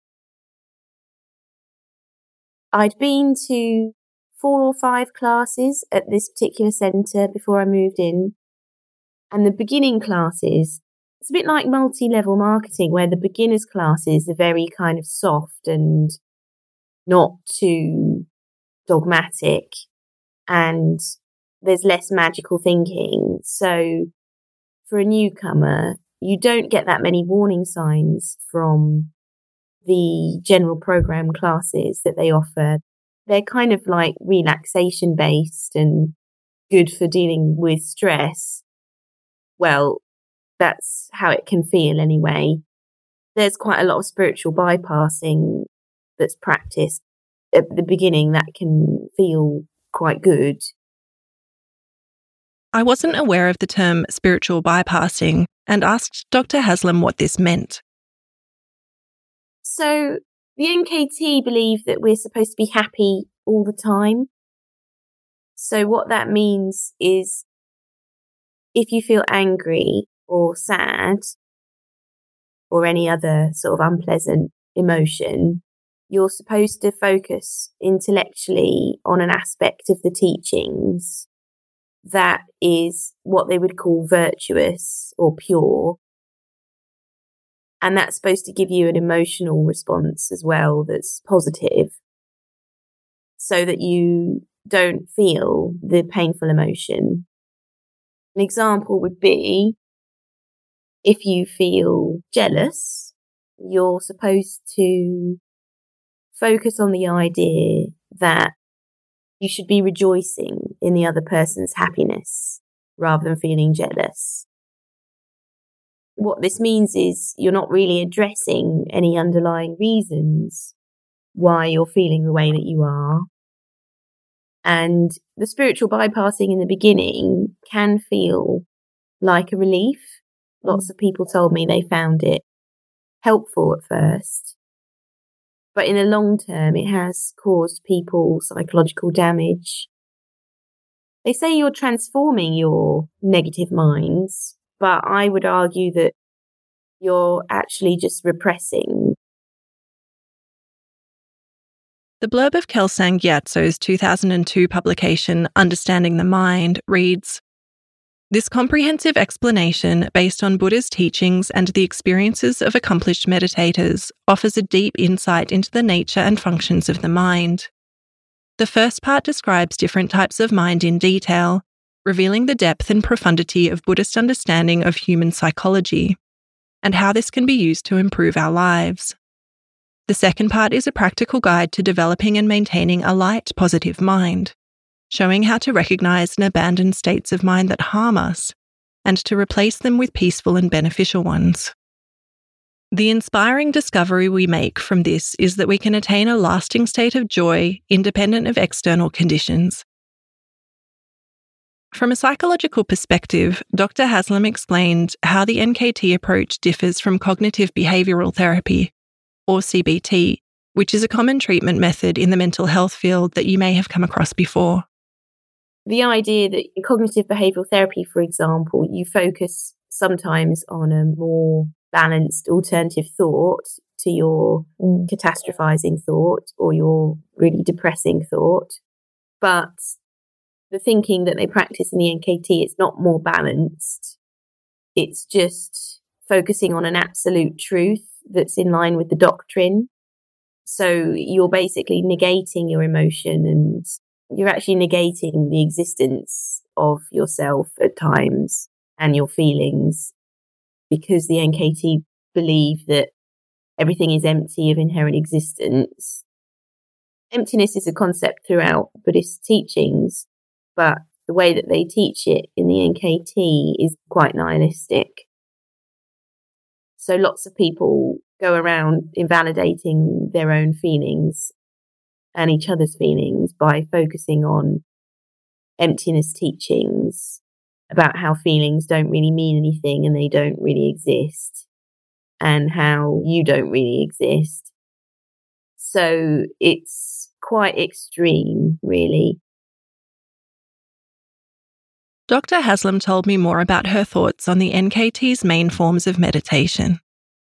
I'd been to 4 or 5 classes at this particular centre before I moved in. And the beginning classes, it's a bit like multi-level marketing, where the beginners classes are very kind of soft and not too dogmatic, and there's less magical thinking. So for a newcomer, you don't get that many warning signs from the general program classes that they offer. They're kind of like relaxation based and good for dealing with stress. Well, that's how it can feel anyway. There's quite a lot of spiritual bypassing that's practiced at the beginning that can feel quite good. I wasn't aware of the term spiritual bypassing and asked Dr. Haslam what this meant. So the NKT believe that we're supposed to be happy all the time. So what that means is if you feel angry or sad or any other sort of unpleasant emotion, you're supposed to focus intellectually on an aspect of the teachings that is what they would call virtuous or pure. And that's supposed to give you an emotional response as well that's positive, so that you don't feel the painful emotion. An example would be, if you feel jealous, you're supposed to focus on the idea that you should be rejoicing in the other person's happiness rather than feeling jealous. What this means is you're not really addressing any underlying reasons why you're feeling the way that you are. And the spiritual bypassing in the beginning can feel like a relief. Lots of people told me they found it helpful at first, but in the long term, it has caused people psychological damage. They say you're transforming your negative minds, but I would argue that you're actually just repressing. The blurb of Kelsang Gyatso's 2002 publication, Understanding the Mind, reads, "This comprehensive explanation, based on Buddha's teachings and the experiences of accomplished meditators, offers a deep insight into the nature and functions of the mind. The first part describes different types of mind in detail, revealing the depth and profundity of Buddhist understanding of human psychology, and how this can be used to improve our lives. The second part is a practical guide to developing and maintaining a light, positive mind, showing how to recognize and abandon states of mind that harm us, and to replace them with peaceful and beneficial ones. The inspiring discovery we make from this is that we can attain a lasting state of joy independent of external conditions." From a psychological perspective, Dr. Haslam explained how the NKT approach differs from cognitive behavioural therapy, or CBT, which is a common treatment method in the mental health field that you may have come across before. The idea that in cognitive behavioural therapy, for example, you focus sometimes on a more balanced alternative thought to your catastrophizing thought or your really depressing thought. But the thinking that they practice in the NKT, it's not more balanced. It's just focusing on an absolute truth that's in line with the doctrine. So you're basically negating your emotion, and you're actually negating the existence of yourself at times and your feelings, because the NKT believe that everything is empty of inherent existence. Emptiness is a concept throughout Buddhist teachings, but the way that they teach it in the NKT is quite nihilistic. So lots of people go around invalidating their own feelings and each other's feelings by focusing on emptiness teachings about how feelings don't really mean anything and they don't really exist, and how you don't really exist. So it's quite extreme, really. Dr. Haslam told me more about her thoughts on the NKT's main forms of meditation.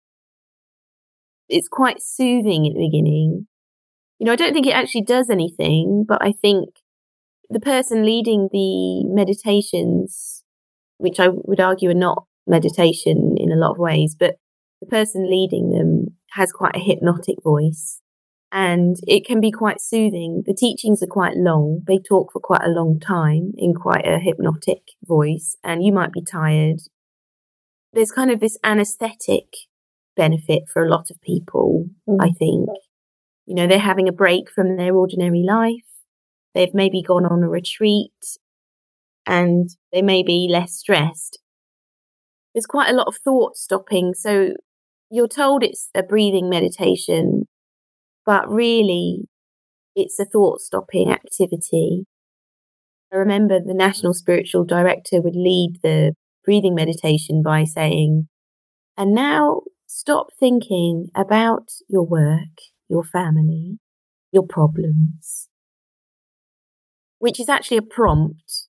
It's quite soothing at the beginning. I don't think it actually does anything, but I think the person leading the meditations, which I would argue are not meditation in a lot of ways, but the person leading them has quite a hypnotic voice, and it can be quite soothing. The teachings are quite long. They talk for quite a long time in quite a hypnotic voice, and you might be tired. There's kind of this anesthetic benefit for a lot of people, I think. They're having a break from their ordinary life. They've maybe gone on a retreat and they may be less stressed. There's quite a lot of thought stopping. So you're told it's a breathing meditation, but really it's a thought stopping activity. I remember the National Spiritual Director would lead the breathing meditation by saying, "And now stop thinking about your work, your family, your problems," which is actually a prompt.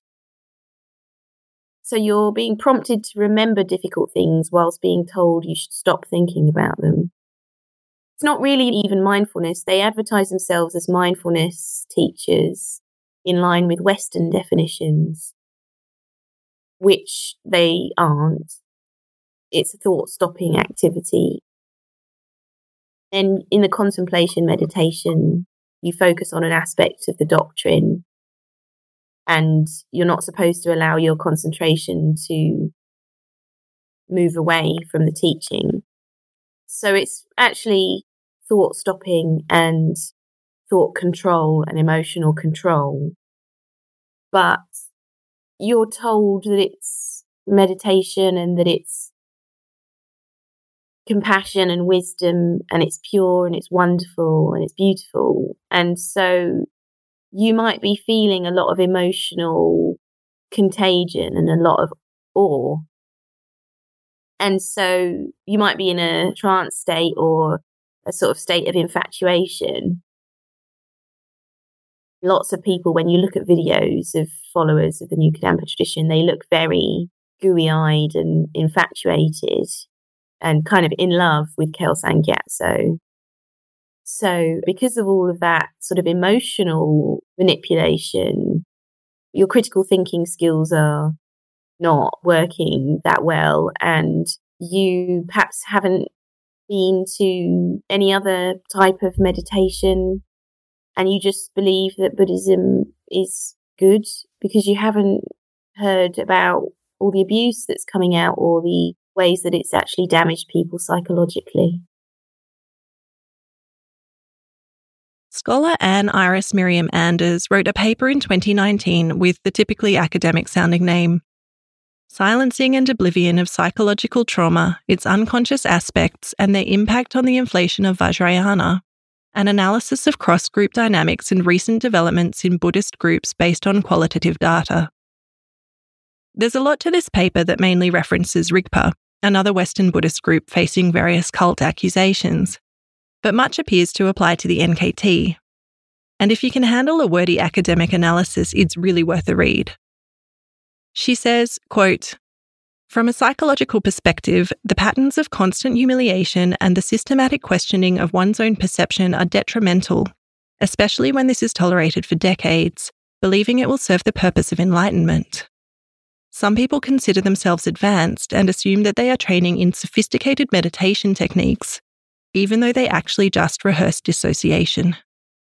So you're being prompted to remember difficult things whilst being told you should stop thinking about them. It's not really even mindfulness. They advertise themselves as mindfulness teachers in line with Western definitions, which they aren't. It's a thought-stopping activity. And in the contemplation meditation, you focus on an aspect of the doctrine, and you're not supposed to allow your concentration to move away from the teaching. So it's actually thought-stopping and thought control and emotional control. But you're told that it's meditation and that it's compassion and wisdom, and it's pure and it's wonderful and it's beautiful. And so you might be feeling a lot of emotional contagion and a lot of awe. And so you might be in a trance state or a sort of state of infatuation. Lots of people, when you look at videos of followers of the New Kadampa tradition, they look very gooey-eyed and infatuated and kind of in love with Kelsang Gyatso. So because of all of that sort of emotional manipulation, your critical thinking skills are not working that well, and you perhaps haven't been to any other type of meditation, and you just believe that Buddhism is good because you haven't heard about all the abuse that's coming out or the ways that it's actually damaged people psychologically. Scholar Anne Iris Miriam Anders wrote a paper in 2019 with the typically academic-sounding name, Silencing and Oblivion of Psychological Trauma, Its Unconscious Aspects and Their Impact on the Inflation of Vajrayana, an analysis of cross-group dynamics and recent developments in Buddhist groups based on qualitative data. There's a lot to this paper that mainly references Rigpa, another Western Buddhist group facing various cult accusations, but much appears to apply to the NKT. And if you can handle a wordy academic analysis, it's really worth a read. She says, quote, "From a psychological perspective, the patterns of constant humiliation and the systematic questioning of one's own perception are detrimental, especially when this is tolerated for decades, believing it will serve the purpose of enlightenment. Some people consider themselves advanced and assume that they are training in sophisticated meditation techniques, even though they actually just rehearse dissociation."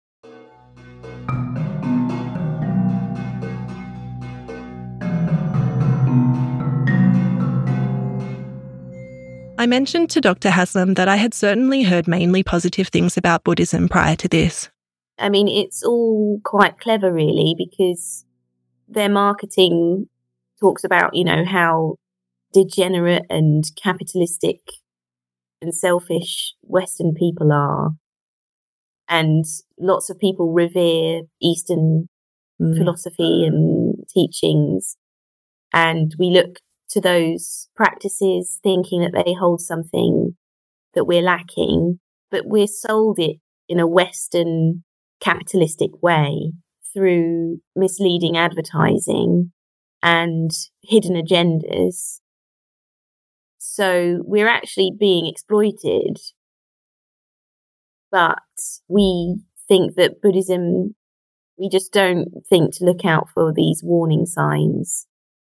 I mentioned to Dr. Haslam that I had certainly heard mainly positive things about Buddhism prior to this. I mean, it's all quite clever, really, because their marketing talks about, how degenerate and capitalistic and selfish Western people are. And lots of people revere Eastern philosophy and teachings. And we look to those practices thinking that they hold something that we're lacking, but we're sold it in a Western capitalistic way through misleading advertising and hidden agendas. So we're actually being exploited, but we think that Buddhism, we just don't think to look out for these warning signs.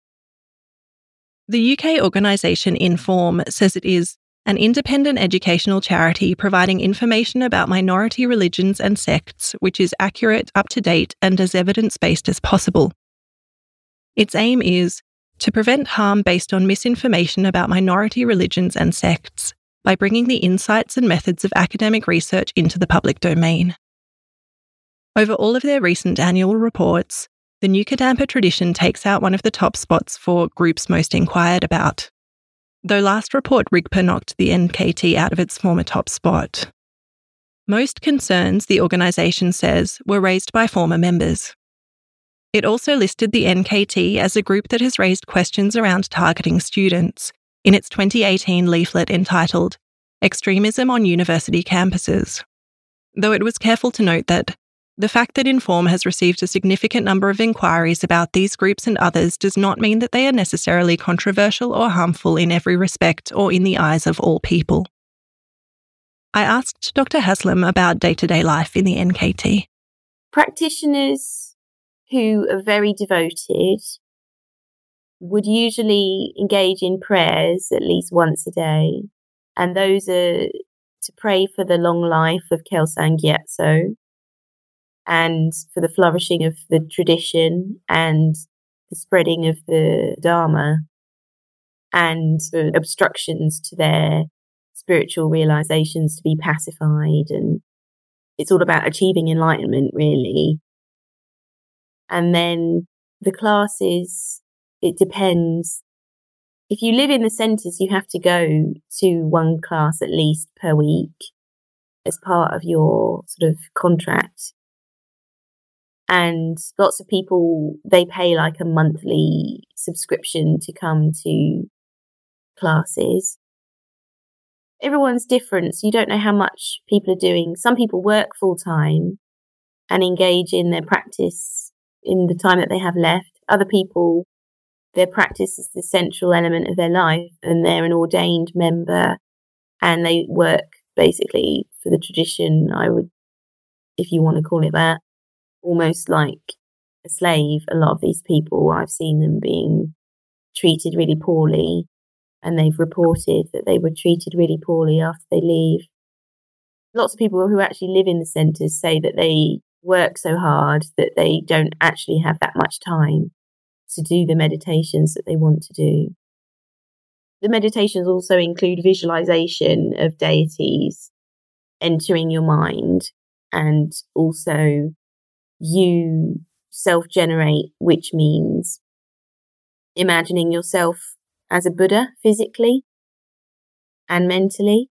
The UK organisation Inform says it is an independent educational charity providing information about minority religions and sects which is accurate, up-to-date and as evidence-based as possible. Its aim is to prevent harm based on misinformation about minority religions and sects by bringing the insights and methods of academic research into the public domain. Over all of their recent annual reports, the New Kadampa tradition takes out one of the top spots for groups most inquired about, though last report Rigpa knocked the NKT out of its former top spot. Most concerns, the organisation says, were raised by former members. It also listed the NKT as a group that has raised questions around targeting students in its 2018 leaflet entitled Extremism on University Campuses, though it was careful to note that the fact that Inform has received a significant number of inquiries about these groups and others does not mean that they are necessarily controversial or harmful in every respect or in the eyes of all people. I asked Dr. Haslam about day-to-day life in the NKT. Practitioners who are very devoted would usually engage in prayers at least once a day, and those are to pray for the long life of Kelsang Gyatso, and for the flourishing of the tradition and the spreading of the Dharma and the obstructions to their spiritual realizations to be pacified. And it's all about achieving enlightenment, really. And then the classes, it depends. If you live in the centres, you have to go to one class at least per week as part of your sort of contract. And lots of people, they pay like a monthly subscription to come to classes. Everyone's different, so you don't know how much people are doing. Some people work full-time and engage in their practice in the time that they have left. Other people, their practice is the central element of their life, and they're an ordained member, and they work basically for the tradition, if you want to call it that, almost like a slave. A lot of these people, I've seen them being treated really poorly, and they've reported that they were treated really poorly after they leave. Lots of people who actually live in the centres say that they work so hard that they don't actually have that much time to do the meditations that they want to do. The meditations also include visualization of deities entering your mind, and also you self-generate, which means imagining yourself as a Buddha physically and mentally.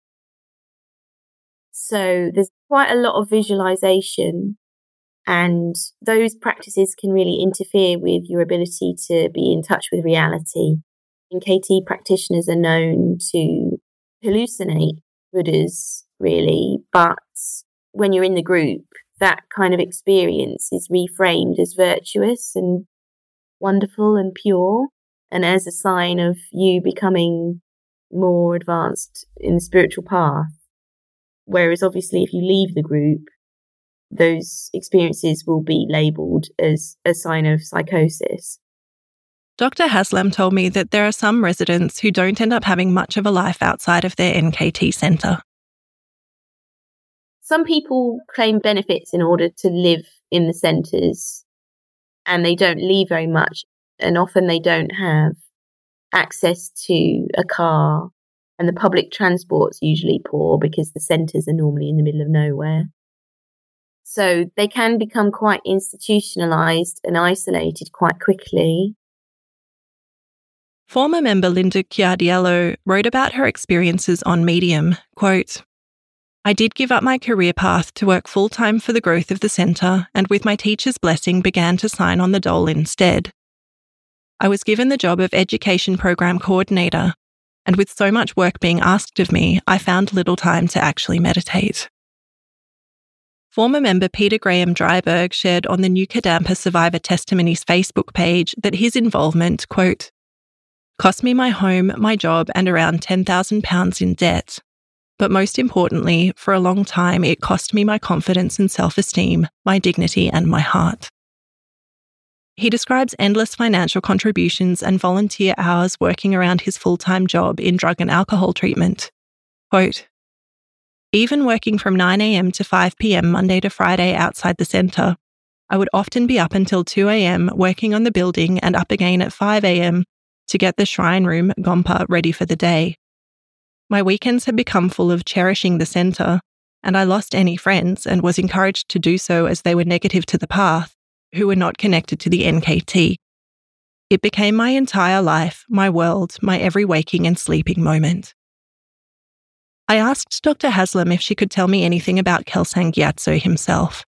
So there's quite a lot of visualization, and those practices can really interfere with your ability to be in touch with reality. NKT practitioners are known to hallucinate Buddhas, really, but when you're in the group, that kind of experience is reframed as virtuous and wonderful and pure, and as a sign of you becoming more advanced in the spiritual path. Whereas obviously if you leave the group, those experiences will be labelled as a sign of psychosis. Dr. Haslam told me that there are some residents who don't end up having much of a life outside of their NKT centre. Some people claim benefits in order to live in the centres, and they don't leave very much, and often they don't have access to a car, and the public transport's usually poor because the centres are normally in the middle of nowhere. So they can become quite institutionalised and isolated quite quickly. Former member Linda Chiardiello wrote about her experiences on Medium, quote, "I did give up my career path to work full-time for the growth of the centre, and with my teacher's blessing began to sign on the dole instead. I was given the job of education program coordinator, and with so much work being asked of me, I found little time to actually meditate." Former member Peter Graham Dryberg shared on the New Kadampa Survivor Testimonies Facebook page that his involvement, quote, "cost me my home, my job, and around £10,000 in debt. But most importantly, for a long time, it cost me my confidence and self-esteem, my dignity, and my heart." He describes endless financial contributions and volunteer hours working around his full-time job in drug and alcohol treatment. Quote, "Even working from 9 a.m. to 5 p.m. Monday to Friday outside the centre, I would often be up until 2 a.m. working on the building and up again at 5 a.m. to get the shrine room, Gompa, ready for the day. My weekends had become full of cherishing the centre, and I lost any friends and was encouraged to do so as they were negative to the path, who were not connected to the NKT. It became my entire life, my world, my every waking and sleeping moment." I asked Dr. Haslam if she could tell me anything about Kelsang Gyatso himself.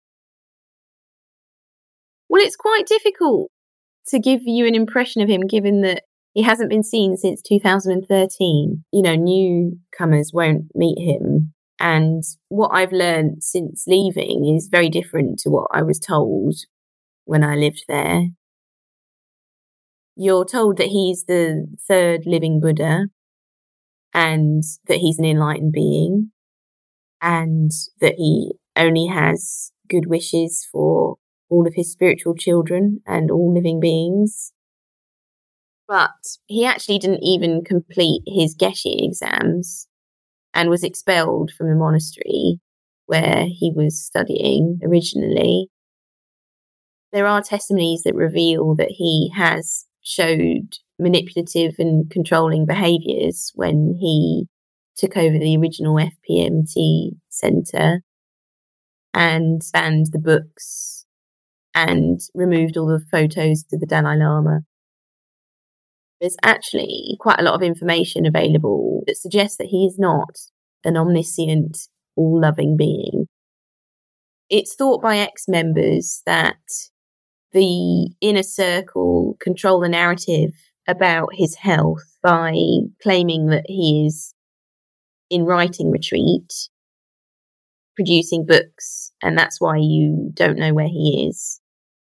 Well, it's quite difficult to give you an impression of him, given that he hasn't been seen since 2013. Newcomers won't meet him. And what I've learned since leaving is very different to what I was told when I lived there. You're told that he's the third living Buddha, and that he's an enlightened being, and that he only has good wishes for all of his spiritual children and all living beings. But he actually didn't even complete his Geshe exams and was expelled from the monastery where he was studying originally. There are testimonies that reveal that he has showed manipulative and controlling behaviours when he took over the original FPMT centre and banned the books and removed all the photos to the Dalai Lama. There's actually quite a lot of information available that suggests that he is not an omniscient, all-loving being. It's thought by ex-members that the inner circle control the narrative about his health by claiming that he is in writing retreat, producing books, and that's why you don't know where he is.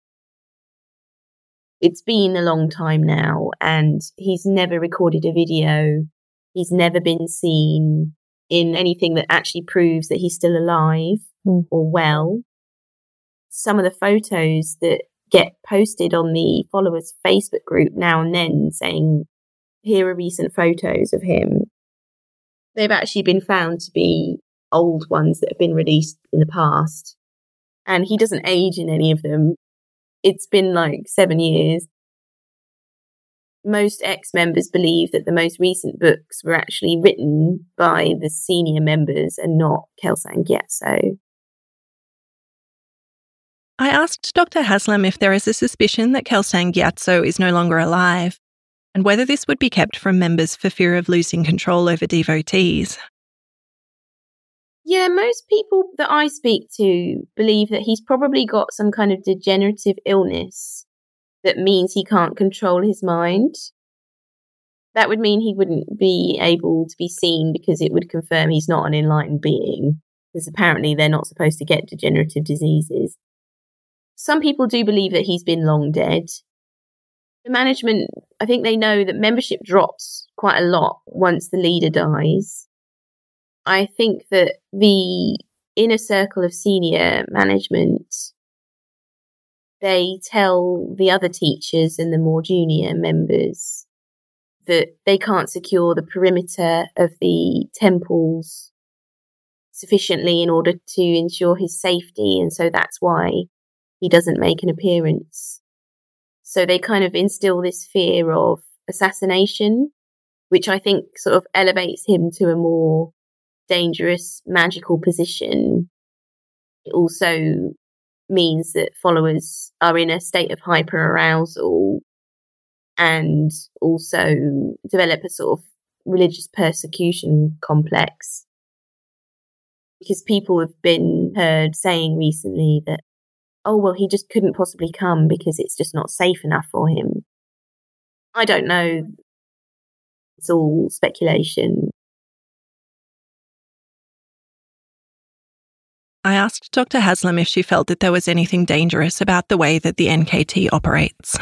It's been a long time now, and he's never recorded a video. He's never been seen in anything that actually proves that he's still alive or well. Some of the photos that get posted on the followers' Facebook group now and then saying, here are recent photos of him. They've actually been found to be old ones that have been released in the past. And he doesn't age in any of them. It's been like 7 years. Most ex-members believe that the most recent books were actually written by the senior members and not Kelsang Gyatso. I asked Dr. Haslam if there is a suspicion that Kelsang Gyatso is no longer alive, and whether this would be kept from members for fear of losing control over devotees. Yeah, most people that I speak to believe that he's probably got some kind of degenerative illness that means he can't control his mind. That would mean he wouldn't be able to be seen because it would confirm he's not an enlightened being, because apparently they're not supposed to get degenerative diseases. Some people do believe that he's been long dead. The management, I think they know that membership drops quite a lot once the leader dies. I think that the inner circle of senior management, they tell the other teachers and the more junior members that they can't secure the perimeter of the temples sufficiently in order to ensure his safety, and so that's why he doesn't make an appearance. So they kind of instill this fear of assassination, which I think sort of elevates him to a more dangerous magical position. It also means that followers are in a state of hyperarousal and also develop a sort of religious persecution complex, because people have been heard saying recently that, oh, well, he just couldn't possibly come because it's just not safe enough for him. I don't know. It's all speculation. I asked Dr. Haslam if she felt that there was anything dangerous about the way that the NKT operates.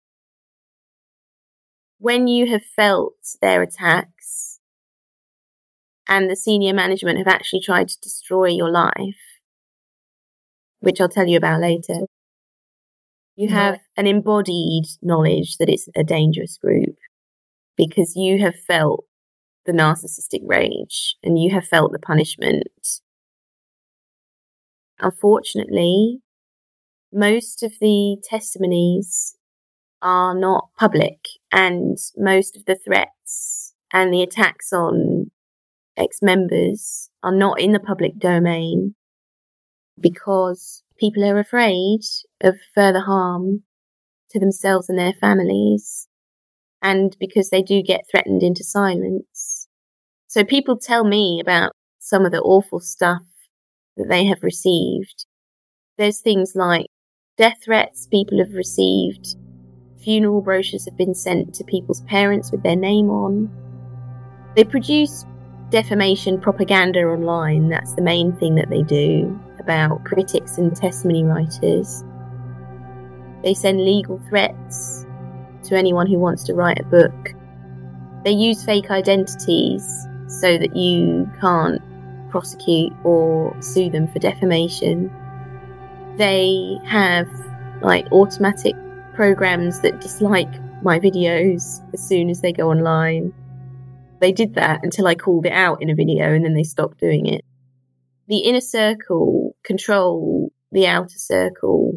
When you have felt their attacks and the senior management have actually tried to destroy your life, which I'll tell you about later, you have an embodied knowledge that it's a dangerous group, because you have felt the narcissistic rage and you have felt the punishment. Unfortunately, most of the testimonies are not public, and most of the threats and the attacks on ex-members are not in the public domain because people are afraid of further harm to themselves and their families, and because they do get threatened into silence. So people tell me about some of the awful stuff that they have received. There's things like death threats people have received. Funeral brochures have been sent to people's parents with their name on. They produce defamation propaganda online. That's the main thing that they do about critics and testimony writers. They send legal threats to anyone who wants to write a book. They use fake identities so that you can't prosecute or sue them for defamation. They have automatic programs that dislike my videos as soon as they go online. They did that until I called it out in a video, and then they stopped doing it. The inner circle control the outer circle.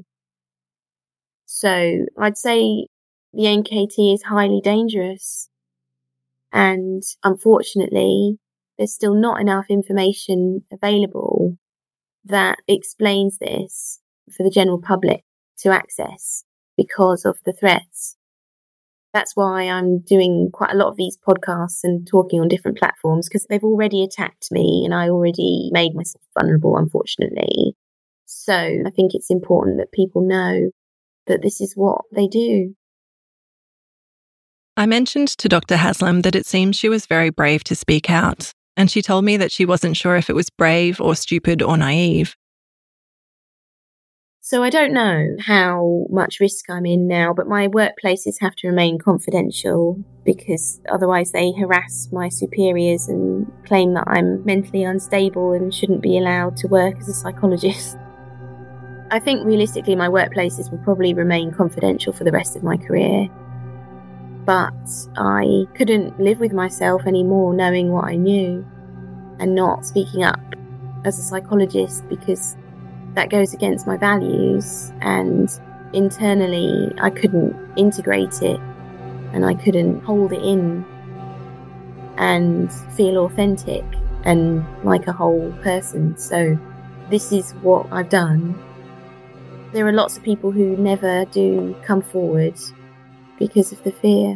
So I'd say the NKT is highly dangerous. And unfortunately, there's still not enough information available that explains this for the general public to access because of the threats. That's why I'm doing quite a lot of these podcasts and talking on different platforms, because they've already attacked me and I already made myself vulnerable, unfortunately. So I think it's important that people know that this is what they do. I mentioned to Dr. Haslam that it seemed she was very brave to speak out, and she told me that she wasn't sure if it was brave or stupid or naive. So I don't know how much risk I'm in now, but my workplaces have to remain confidential because otherwise they harass my superiors and claim that I'm mentally unstable and shouldn't be allowed to work as a psychologist. I think realistically my workplaces will probably remain confidential for the rest of my career. But I couldn't live with myself anymore knowing what I knew and not speaking up as a psychologist because that goes against my values, and internally I couldn't integrate it and I couldn't hold it in and feel authentic and like a whole person. So this is what I've done. There are lots of people who never do come forward because of the fear.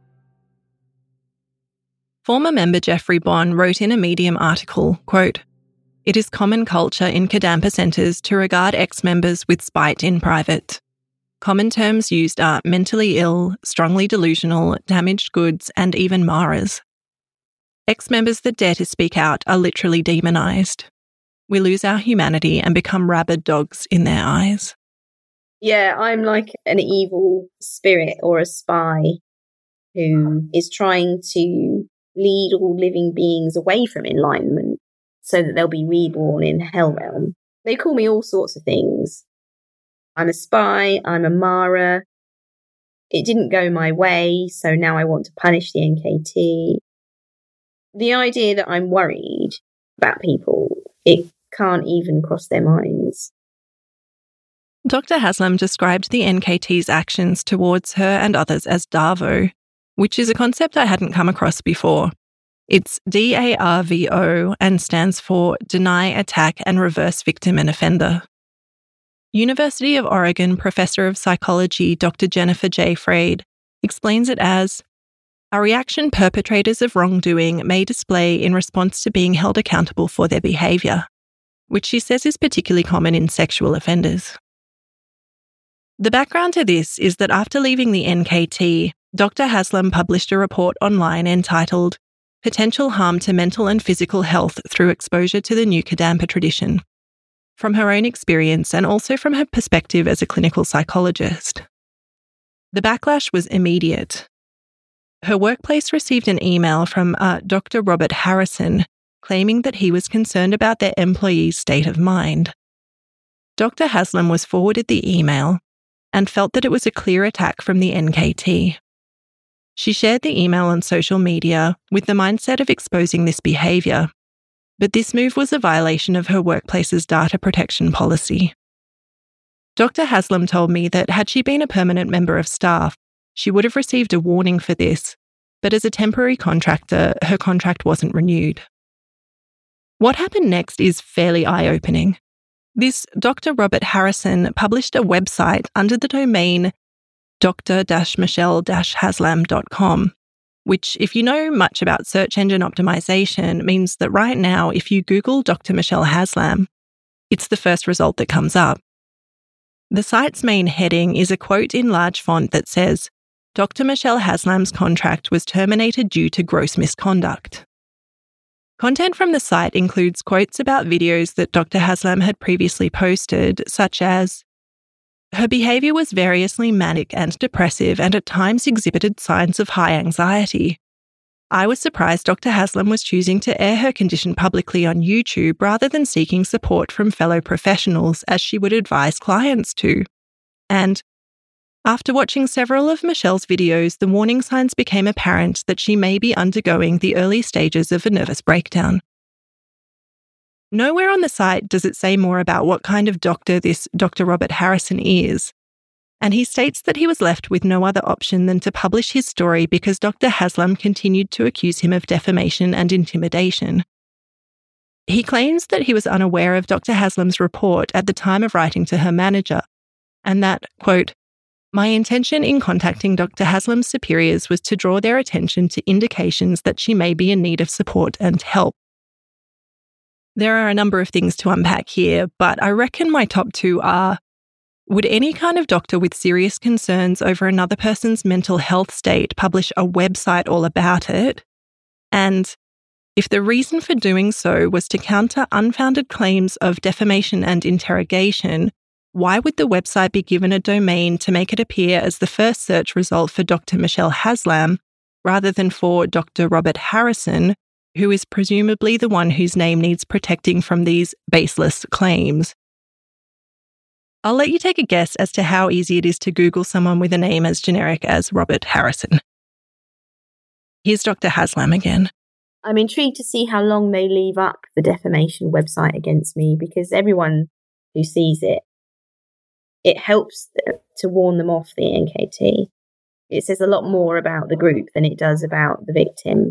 Former member Jeffrey Bond wrote in a Medium article, quote, "It is common culture in Kadampa centres to regard ex-members with spite in private. Common terms used are mentally ill, strongly delusional, damaged goods, and even Maras. Ex-members that dare to speak out are literally demonised. We lose our humanity and become rabid dogs in their eyes." Yeah, I'm like an evil spirit or a spy who is trying to lead all living beings away from enlightenment so that they'll be reborn in Hell Realm. They call me all sorts of things. I'm a spy, I'm a Mara. It didn't go my way, so now I want to punish the NKT. The idea that I'm worried about people, it can't even cross their minds. Dr. Haslam described the NKT's actions towards her and others as DARVO, which is a concept I hadn't come across before. It's DARVO and stands for Deny, Attack and Reverse Victim and Offender. University of Oregon Professor of Psychology Dr. Jennifer J. Freyd explains it as a reaction perpetrators of wrongdoing may display in response to being held accountable for their behaviour, which she says is particularly common in sexual offenders. The background to this is that after leaving the NKT, Dr. Haslam published a report online entitled Potential Harm to Mental and Physical Health Through Exposure to the New Kadampa Tradition, from her own experience and also from her perspective as a clinical psychologist. The backlash was immediate. Her workplace received an email from Dr. Robert Harrison claiming that he was concerned about their employees' state of mind. Dr. Haslam was forwarded the email and felt that it was a clear attack from the NKT. She shared the email on social media with the mindset of exposing this behaviour, but this move was a violation of her workplace's data protection policy. Dr. Haslam told me that had she been a permanent member of staff, she would have received a warning for this, but as a temporary contractor, her contract wasn't renewed. What happened next is fairly eye-opening. This Dr. Robert Harrison published a website under the domain dr-michelle-haslam.com, which, if you know much about search engine optimization, means that right now, if you Google Dr. Michelle Haslam, it's the first result that comes up. The site's main heading is a quote in large font that says, "Dr. Michelle Haslam's contract was terminated due to gross misconduct." Content from the site includes quotes about videos that Dr. Haslam had previously posted, such as, "Her behaviour was variously manic and depressive and at times exhibited signs of high anxiety. I was surprised Dr. Haslam was choosing to air her condition publicly on YouTube rather than seeking support from fellow professionals as she would advise clients to." And, "After watching several of Michelle's videos, the warning signs became apparent that she may be undergoing the early stages of a nervous breakdown." Nowhere on the site does it say more about what kind of doctor this Dr. Robert Harrison is, and he states that he was left with no other option than to publish his story because Dr. Haslam continued to accuse him of defamation and intimidation. He claims that he was unaware of Dr. Haslam's report at the time of writing to her manager, and that, quote, "My intention in contacting Dr. Haslam's superiors was to draw their attention to indications that she may be in need of support and help." There are a number of things to unpack here, but I reckon my top two are, would any kind of doctor with serious concerns over another person's mental health state publish a website all about it? And if the reason for doing so was to counter unfounded claims of defamation and interrogation, why would the website be given a domain to make it appear as the first search result for Dr. Michelle Haslam, rather than for Dr. Robert Harrison, who is presumably the one whose name needs protecting from these baseless claims? I'll let you take a guess as to how easy it is to Google someone with a name as generic as Robert Harrison. Here's Dr. Haslam again. I'm intrigued to see how long they leave up the defamation website against me, because everyone who sees it, it helps to warn them off the NKT. It says a lot more about the group than it does about the victim.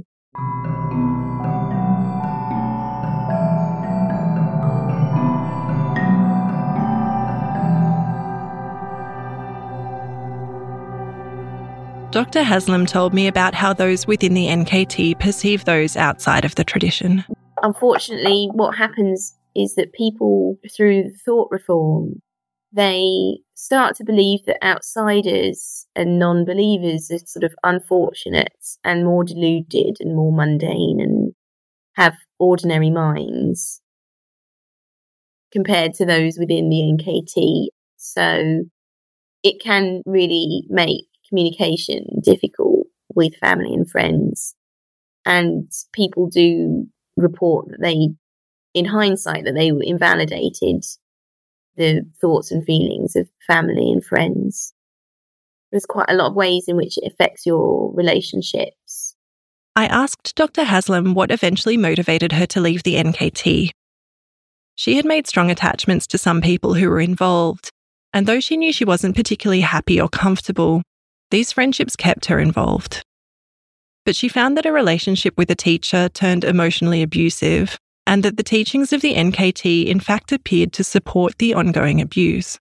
Dr. Haslam told me about how those within the NKT perceive those outside of the tradition. Unfortunately, what happens is that people, through thought reform, they start to believe that outsiders and non-believers are sort of unfortunate and more deluded and more mundane and have ordinary minds compared to those within the NKT. So it can really make communication difficult with family and friends. And people do report that they, in hindsight, that they invalidated the thoughts and feelings of family and friends. There's quite a lot of ways in which it affects your relationships. I asked Dr. Haslam what eventually motivated her to leave the NKT. She had made strong attachments to some people who were involved, and though she knew she wasn't particularly happy or comfortable, these friendships kept her involved. But she found that a relationship with a teacher turned emotionally abusive, and that the teachings of the NKT in fact appeared to support the ongoing abuse.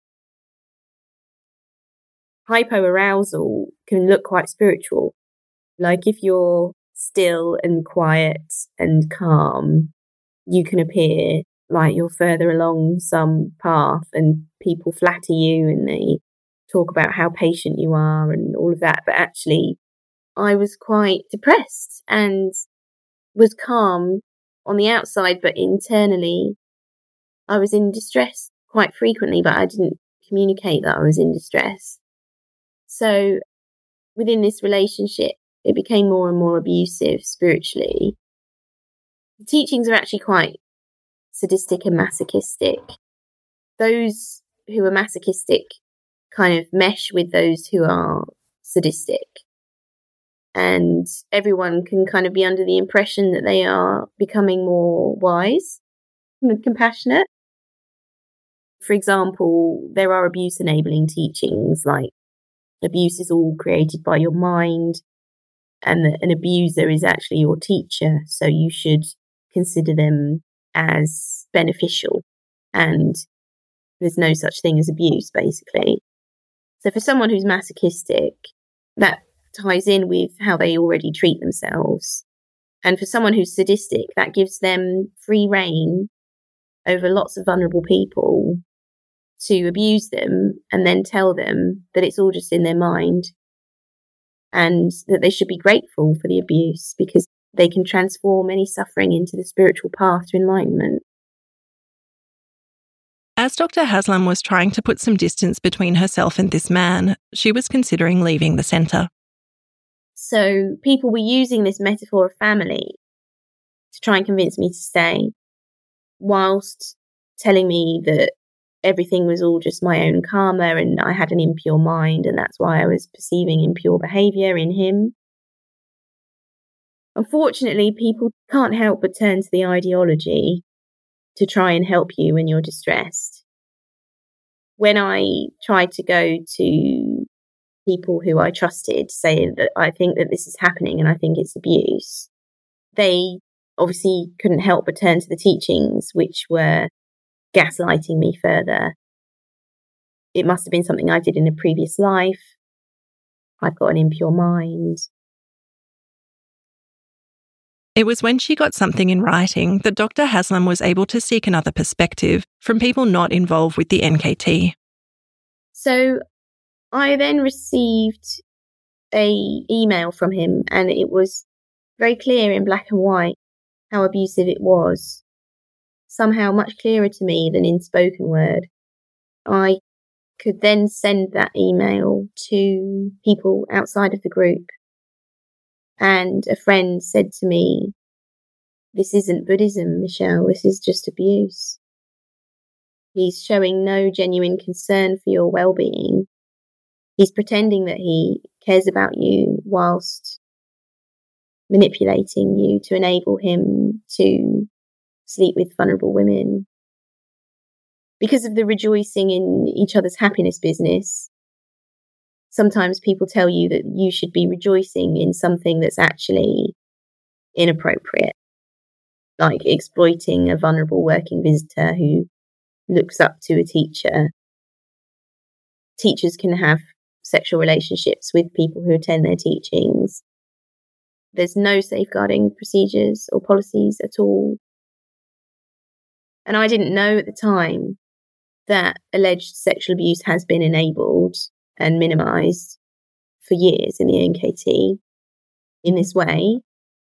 Hypoarousal can look quite spiritual. Like if you're still and quiet and calm, you can appear like you're further along some path, and people flatter you and they talk about how patient you are and all of that. But actually, I was quite depressed and was calm on the outside, but internally I was in distress quite frequently, but I didn't communicate that I was in distress. So within this relationship, it became more and more abusive spiritually. The teachings are actually quite sadistic and masochistic. Those who are masochistic kind of mesh with those who are sadistic. And everyone can kind of be under the impression that they are becoming more wise and compassionate. For example, there are abuse-enabling teachings like abuse is all created by your mind, and that an abuser is actually your teacher, so you should consider them as beneficial, and there's no such thing as abuse, basically. So for someone who's masochistic, that ties in with how they already treat themselves. And for someone who's sadistic, that gives them free rein over lots of vulnerable people to abuse them and then tell them that it's all just in their mind and that they should be grateful for the abuse because they can transform any suffering into the spiritual path to enlightenment. As Dr. Haslam was trying to put some distance between herself and this man, she was considering leaving the centre. So people were using this metaphor of family to try and convince me to stay, whilst telling me that everything was all just my own karma and I had an impure mind and that's why I was perceiving impure behaviour in him. Unfortunately, people can't help but turn to the ideology to try and help you when you're distressed. When I tried to go to people who I trusted, saying that I think that this is happening and I think it's abuse, they obviously couldn't help but turn to the teachings, which were gaslighting me further. It must have been something I did in a previous life. I've got an impure mind. It was when she got something in writing that Dr. Haslam was able to seek another perspective from people not involved with the NKT. So I then received a email from him, and it was very clear in black and white how abusive it was. Somehow much clearer to me than in spoken word. I could then send that email to people outside of the group. And a friend said to me, "This isn't Buddhism, Michelle, this is just abuse. He's showing no genuine concern for your well-being. He's pretending that he cares about you whilst manipulating you to enable him to sleep with vulnerable women. Because of the rejoicing in each other's happiness business, sometimes people tell you that you should be rejoicing in something that's actually inappropriate, like exploiting a vulnerable working visitor who looks up to a teacher. Teachers can have sexual relationships with people who attend their teachings. There's no safeguarding procedures or policies at all. And I didn't know at the time that alleged sexual abuse has been enabled and minimised for years in the NKT in this way.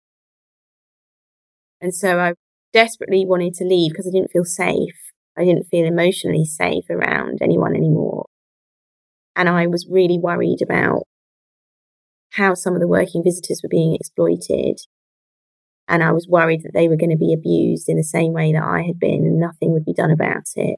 And so I desperately wanted to leave because I didn't feel safe. I didn't feel emotionally safe around anyone anymore. And I was really worried about how some of the working visitors were being exploited. And I was worried that they were going to be abused in the same way that I had been, and nothing would be done about it.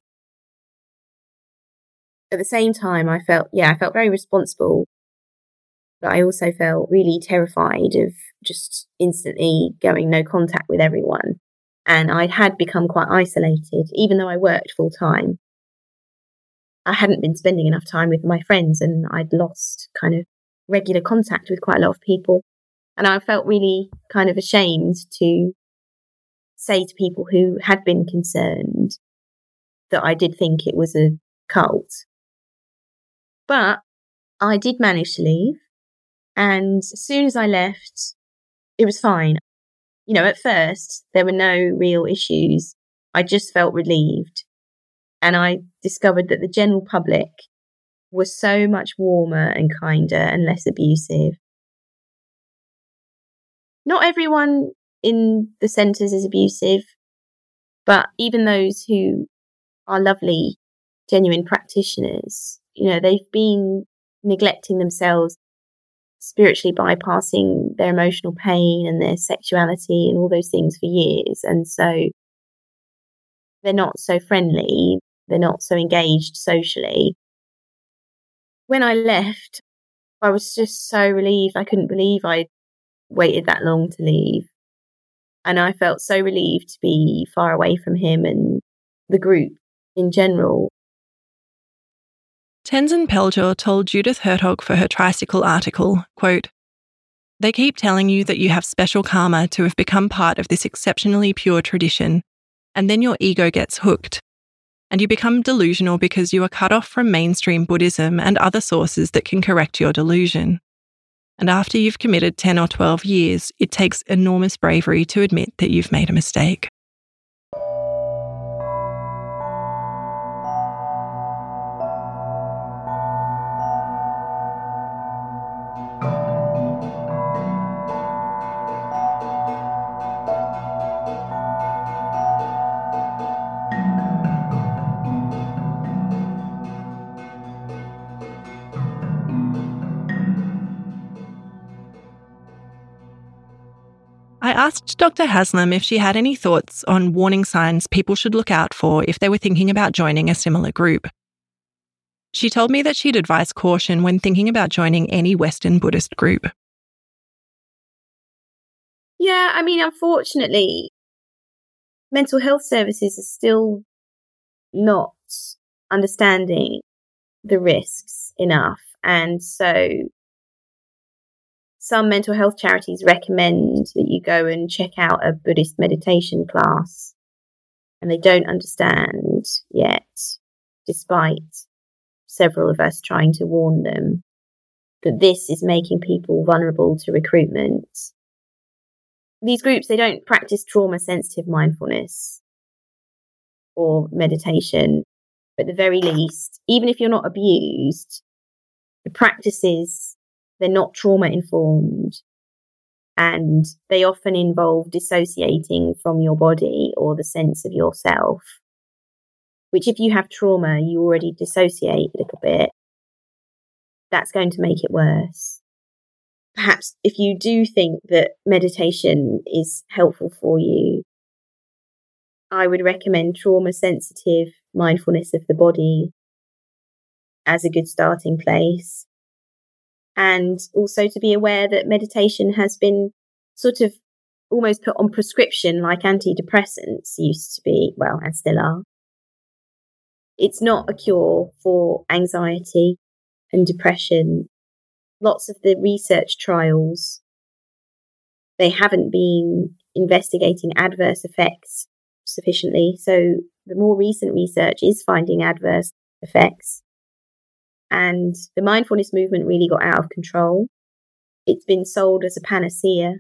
At the same time, I felt very responsible, but I also felt really terrified of just instantly going no contact with everyone. And I had become quite isolated, even though I worked full time. I hadn't been spending enough time with my friends, and I'd lost kind of regular contact with quite a lot of people. And I felt really kind of ashamed to say to people who had been concerned that I did think it was a cult. But I did manage to leave. And as soon as I left, it was fine. You know, at first, there were no real issues. I just felt relieved. And I discovered that the general public was so much warmer and kinder and less abusive. Not everyone in the centres is abusive, but even those who are lovely, genuine practitioners, you know, they've been neglecting themselves, spiritually bypassing their emotional pain and their sexuality and all those things for years. And so they're not so friendly, they're not so engaged socially. When I left, I was just so relieved. I couldn't believe I'd waited that long to leave. And I felt so relieved to be far away from him and the group in general. Tenzin Pelger told Judith Hertog for her Tricycle article, quote, "They keep telling you that you have special karma to have become part of this exceptionally pure tradition, and then your ego gets hooked, and you become delusional because you are cut off from mainstream Buddhism and other sources that can correct your delusion. And after you've committed 10 or 12 years, it takes enormous bravery to admit that you've made a mistake." I asked Dr. Haslam if she had any thoughts on warning signs people should look out for if they were thinking about joining a similar group. She told me that she'd advise caution when thinking about joining any Western Buddhist group. Yeah, I mean, unfortunately, mental health services are still not understanding the risks enough. And so some mental health charities recommend that you go and check out a Buddhist meditation class, and they don't understand yet, despite several of us trying to warn them, that this is making people vulnerable to recruitment. These groups, they don't practice trauma-sensitive mindfulness or meditation. But at the very least, even if you're not abused, the practices, they're not trauma informed, and they often involve dissociating from your body or the sense of yourself, which if you have trauma, you already dissociate a little bit. That's going to make it worse. Perhaps if you do think that meditation is helpful for you, I would recommend trauma-sensitive mindfulness of the body as a good starting place. And also to be aware that meditation has been sort of almost put on prescription like antidepressants used to be, well, and still are. It's not a cure for anxiety and depression. Lots of the research trials, they haven't been investigating adverse effects sufficiently. So the more recent research is finding adverse effects. And the mindfulness movement really got out of control. It's been sold as a panacea.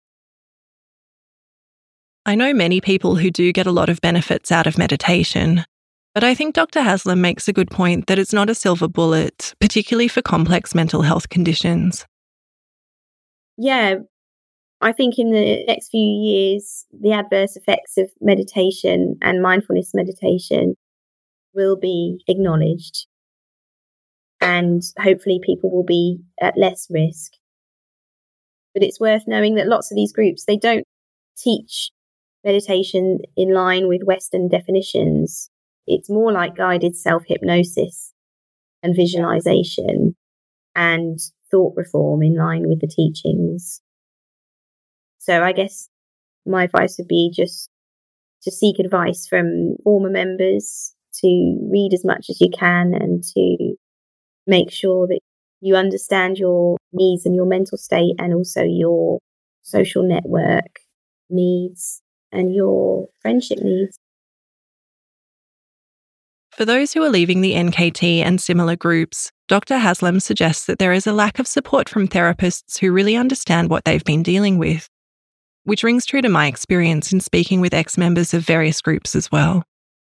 I know many people who do get a lot of benefits out of meditation, but I think Dr. Haslam makes a good point that it's not a silver bullet, particularly for complex mental health conditions. Yeah, I think in the next few years, the adverse effects of meditation and mindfulness meditation will be acknowledged. And hopefully people will be at less risk. But it's worth knowing that lots of these groups, they don't teach meditation in line with Western definitions. It's more like guided self-hypnosis and visualization and thought reform in line with the teachings. So I guess my advice would be just to seek advice from former members, to read as much as you can, and to make sure that you understand your needs and your mental state, and also your social network needs and your friendship needs. For those who are leaving the NKT and similar groups, Dr. Haslam suggests that there is a lack of support from therapists who really understand what they've been dealing with, which rings true to my experience in speaking with ex-members of various groups as well.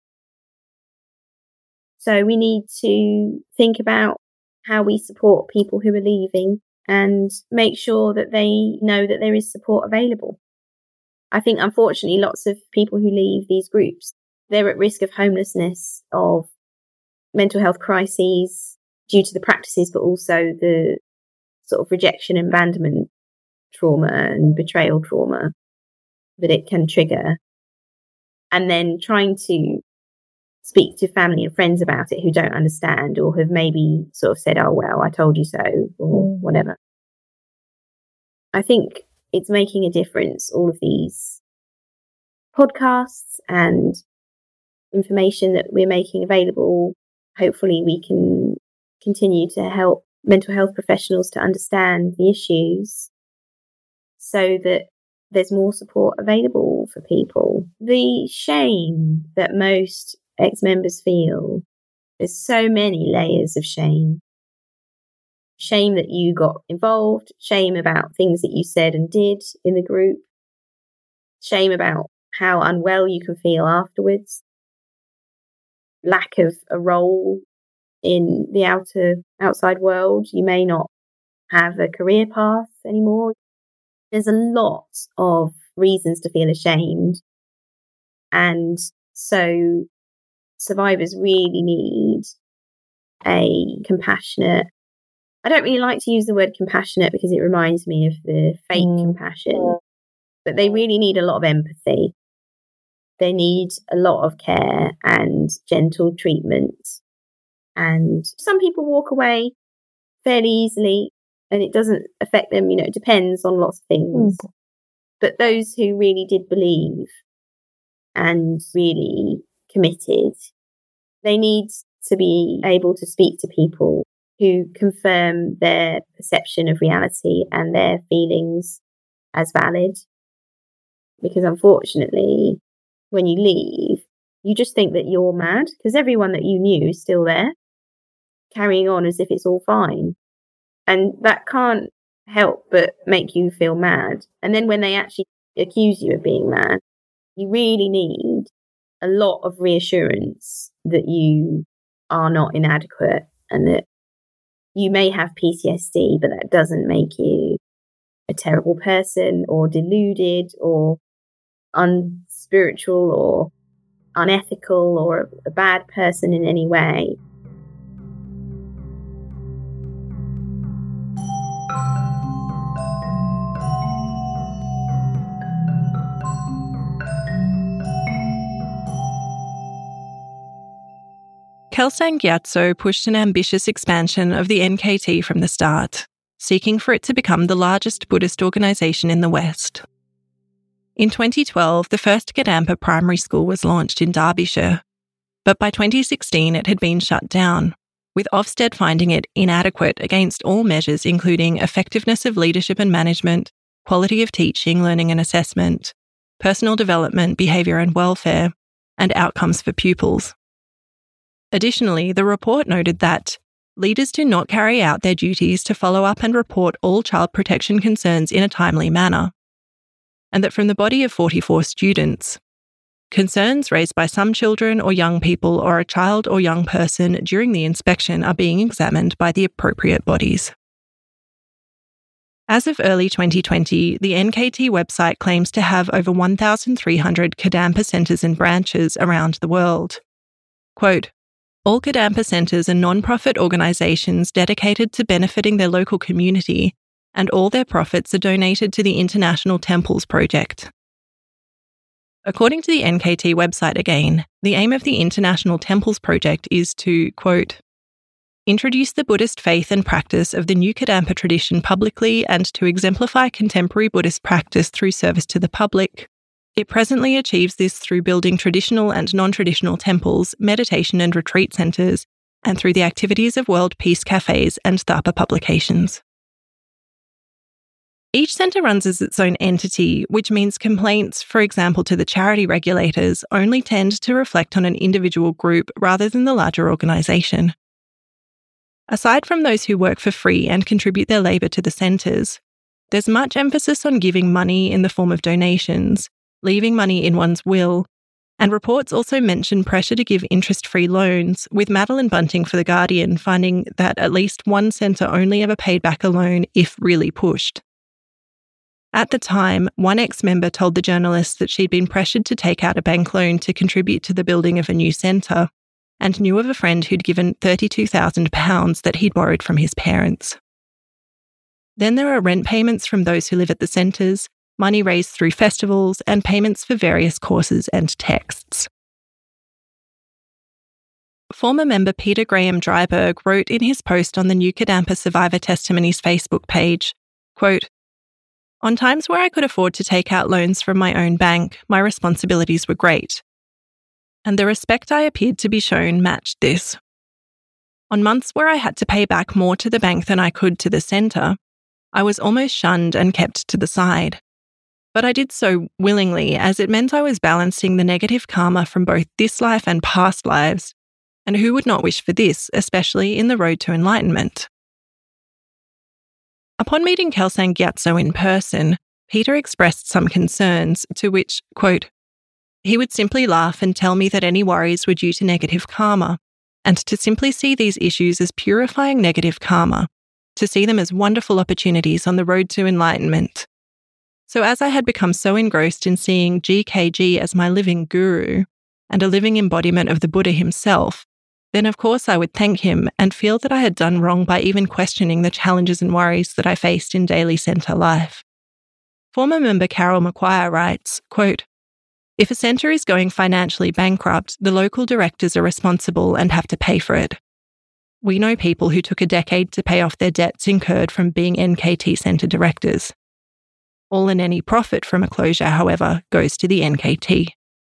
So we need to think about how we support people who are leaving and make sure that they know that there is support available. I think, unfortunately, lots of people who leave these groups, they're at risk of homelessness, of mental health crises due to the practices, but also the sort of rejection and abandonment trauma and betrayal trauma that it can trigger. And then trying to speak to family and friends about it who don't understand, or have maybe sort of said, oh, well, I told you so, or whatever. I think it's making a difference, all of these podcasts and information that we're making available. Hopefully we can continue to help mental health professionals to understand the issues so that there's more support available for people. The shame that most ex-members feel, there's so many layers of shame. Shame that you got involved, shame about things that you said and did in the group, shame about how unwell you can feel afterwards, lack of a role in the outside world. You may not have a career path anymore. There's a lot of reasons to feel ashamed. And so survivors really need a compassionate, I don't really like to use the word compassionate because it reminds me of the fake compassion, but they really need a lot of empathy. They need a lot of care and gentle treatment. And some people walk away fairly easily and it doesn't affect them, it depends on lots of things. But those who really did believe and really committed, they need to be able to speak to people who confirm their perception of reality and their feelings as valid. Because unfortunately, when you leave, you just think that you're mad because everyone that you knew is still there, carrying on as if it's all fine. And that can't help but make you feel mad. And then when they actually accuse you of being mad, you really need a lot of reassurance that you are not inadequate, and that you may have PTSD, but that doesn't make you a terrible person or deluded or unspiritual or unethical or a bad person in any way. Kelsang Gyatso pushed an ambitious expansion of the NKT from the start, seeking for it to become the largest Buddhist organisation in the West. In 2012, the first Kadampa primary school was launched in Derbyshire, but by 2016 it had been shut down, with Ofsted finding it inadequate against all measures including effectiveness of leadership and management, quality of teaching, learning and assessment, personal development, behaviour and welfare, and outcomes for pupils. Additionally, the report noted that leaders do not carry out their duties to follow up and report all child protection concerns in a timely manner, and that from the body of 44 students, concerns raised by some children or young people or a child or young person during the inspection are being examined by the appropriate bodies. As of early 2020, the NKT website claims to have over 1,300 Kadampa centres and branches around the world. Quote, all Kadampa centres are non-profit organisations dedicated to benefiting their local community, and all their profits are donated to the International Temples Project. According to the NKT website again, the aim of the International Temples Project is to, quote, introduce the Buddhist faith and practice of the new Kadampa tradition publicly and to exemplify contemporary Buddhist practice through service to the public. It presently achieves this through building traditional and non-traditional temples, meditation and retreat centres, and through the activities of World Peace Cafes and Thapa publications. Each centre runs as its own entity, which means complaints, for example, to the charity regulators, only tend to reflect on an individual group rather than the larger organisation. Aside from those who work for free and contribute their labour to the centres, there's much emphasis on giving money in the form of donations, leaving money in one's will, and reports also mention pressure to give interest-free loans, with Madeline Bunting for The Guardian finding that at least one centre only ever paid back a loan if really pushed. At the time, one ex-member told the journalist that she'd been pressured to take out a bank loan to contribute to the building of a new centre, and knew of a friend who'd given £32,000 that he'd borrowed from his parents. Then there are rent payments from those who live at the centres, money raised through festivals, and payments for various courses and texts. Former member Peter Graham Dryburgh wrote in his post on the New Kadampa Survivor Testimonies Facebook page, quote, on times where I could afford to take out loans from my own bank, my responsibilities were great, and the respect I appeared to be shown matched this. On months where I had to pay back more to the bank than I could to the centre, I was almost shunned and kept to the side. But I did so willingly, as it meant I was balancing the negative karma from both this life and past lives, and who would not wish for this, especially in the road to enlightenment? Upon meeting Kelsang Gyatso in person, Peter expressed some concerns, to which, quote, he would simply laugh and tell me that any worries were due to negative karma, and to simply see these issues as purifying negative karma, to see them as wonderful opportunities on the road to enlightenment. So as I had become so engrossed in seeing GKG as my living guru and a living embodiment of the Buddha himself, then of course I would thank him and feel that I had done wrong by even questioning the challenges and worries that I faced in daily centre life. Former member Carol McQuire writes, quote, if a centre is going financially bankrupt, the local directors are responsible and have to pay for it. We know people who took a decade to pay off their debts incurred from being NKT centre directors. All and any profit from a closure, however, goes to the NKT.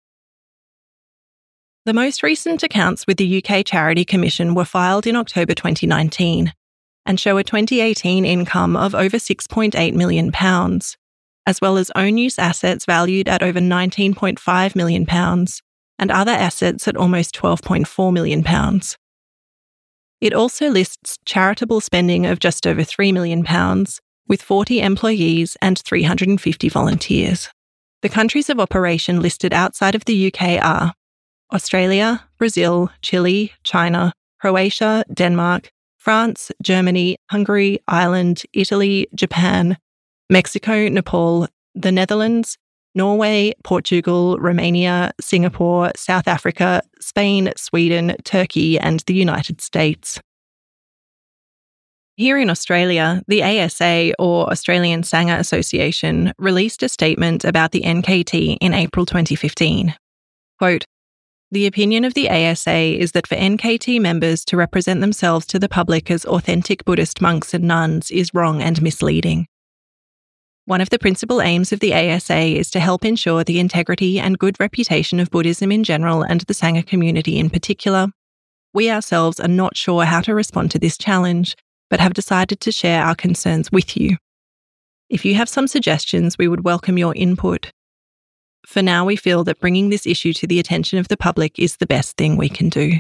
The most recent accounts with the UK Charity Commission were filed in October 2019 and show a 2018 income of over £6.8 million, as well as own-use assets valued at over £19.5 million and other assets at almost £12.4 million. It also lists charitable spending of just over £3 million, with 40 employees and 350 volunteers. The countries of operation listed outside of the UK are Australia, Brazil, Chile, China, Croatia, Denmark, France, Germany, Hungary, Ireland, Italy, Japan, Mexico, Nepal, the Netherlands, Norway, Portugal, Romania, Singapore, South Africa, Spain, Sweden, Turkey, and the United States. Here in Australia, the ASA, or Australian Sanger Association, released a statement about the NKT in April 2015. Quote, "The opinion of the ASA is that for NKT members to represent themselves to the public as authentic Buddhist monks and nuns is wrong and misleading. One of the principal aims of the ASA is to help ensure the integrity and good reputation of Buddhism in general and the Sangha community in particular. We ourselves are not sure how to respond to this challenge, but have decided to share our concerns with you. If you have some suggestions, we would welcome your input. For now, we feel that bringing this issue to the attention of the public is the best thing we can do."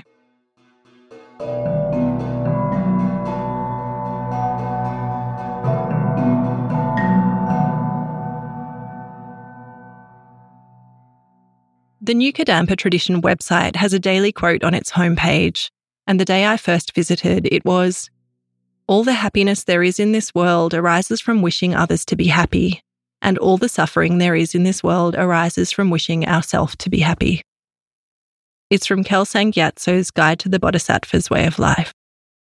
The New Kadampa Tradition website has a daily quote on its homepage, and the day I first visited, it was, "All the happiness there is in this world arises from wishing others to be happy, and all the suffering there is in this world arises from wishing ourselves to be happy." It's from Kelsang Gyatso's Guide to the Bodhisattva's Way of Life.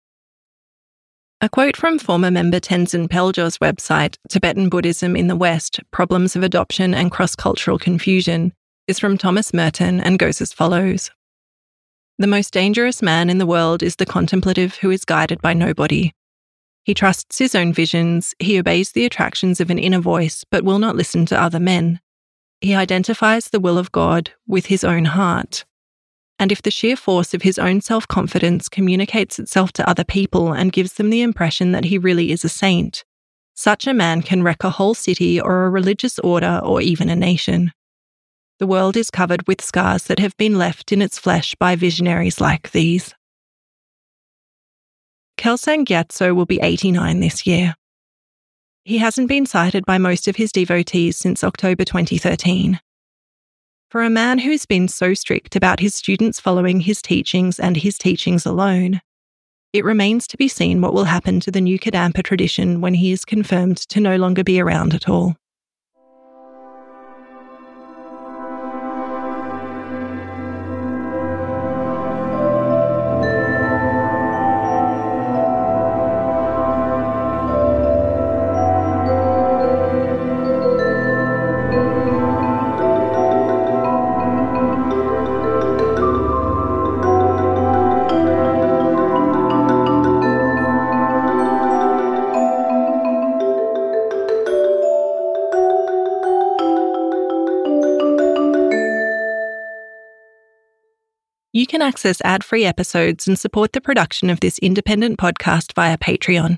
A quote from former member Tenzin Peljo's website, Tibetan Buddhism in the West, Problems of Adoption and Cross-Cultural Confusion, is from Thomas Merton and goes as follows. "The most dangerous man in the world is the contemplative who is guided by nobody. He trusts his own visions, he obeys the attractions of an inner voice, but will not listen to other men. He identifies the will of God with his own heart. And if the sheer force of his own self-confidence communicates itself to other people and gives them the impression that he really is a saint, such a man can wreck a whole city or a religious order or even a nation. The world is covered with scars that have been left in its flesh by visionaries like these." Kelsang Gyatso will be 89 this year. He hasn't been sighted by most of his devotees since October 2013. For a man who's been so strict about his students following his teachings and his teachings alone, it remains to be seen what will happen to the New Kadampa tradition when he is confirmed to no longer be around at all. You can access ad-free episodes and support the production of this independent podcast via Patreon.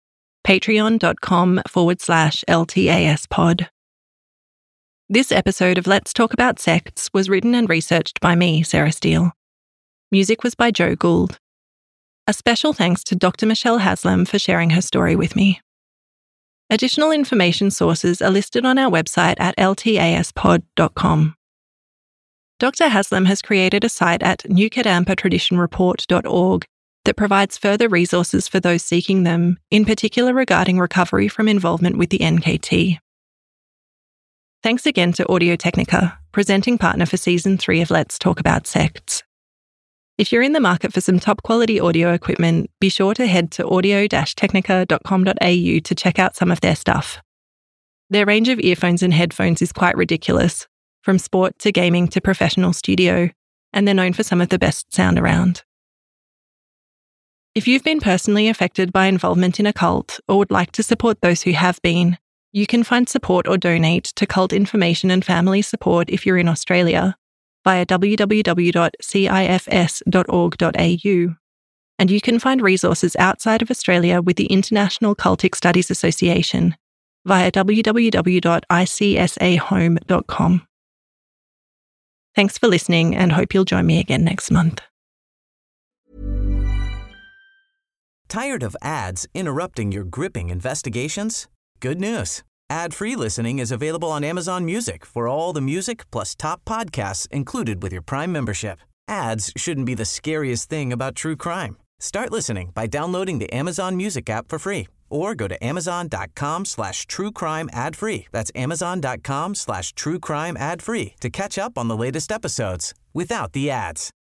patreon.com/LTASpod. This episode of Let's Talk About Sects was written and researched by me, Sarah Steele. Music was by Joe Gould. A special thanks to Dr. Michelle Haslam for sharing her story with me. Additional information sources are listed on our website at ltaspod.com. Dr. Haslam has created a site at newkadampatraditionreport.org that provides further resources for those seeking them, in particular regarding recovery from involvement with the NKT. Thanks again to Audio-Technica, presenting partner for Season 3 of Let's Talk About Sects. If you're in the market for some top-quality audio equipment, be sure to head to audio-technica.com.au to check out some of their stuff. Their range of earphones and headphones is quite ridiculous, from sport to gaming to professional studio, and they're known for some of the best sound around. If you've been personally affected by involvement in a cult or would like to support those who have been, you can find support or donate to Cult Information and Family Support if you're in Australia via www.cifs.org.au, and you can find resources outside of Australia with the International Cultic Studies Association via www.icsahome.com. Thanks for listening and hope you'll join me again next month. Tired of ads interrupting your gripping investigations? Good news. Ad-free listening is available on Amazon Music for all the music plus top podcasts included with your Prime membership. Ads shouldn't be the scariest thing about true crime. Start listening by downloading the Amazon Music app for free or go to amazon.com/truecrime ad-free. That's amazon.com/truecrime ad-free to catch up on the latest episodes without the ads.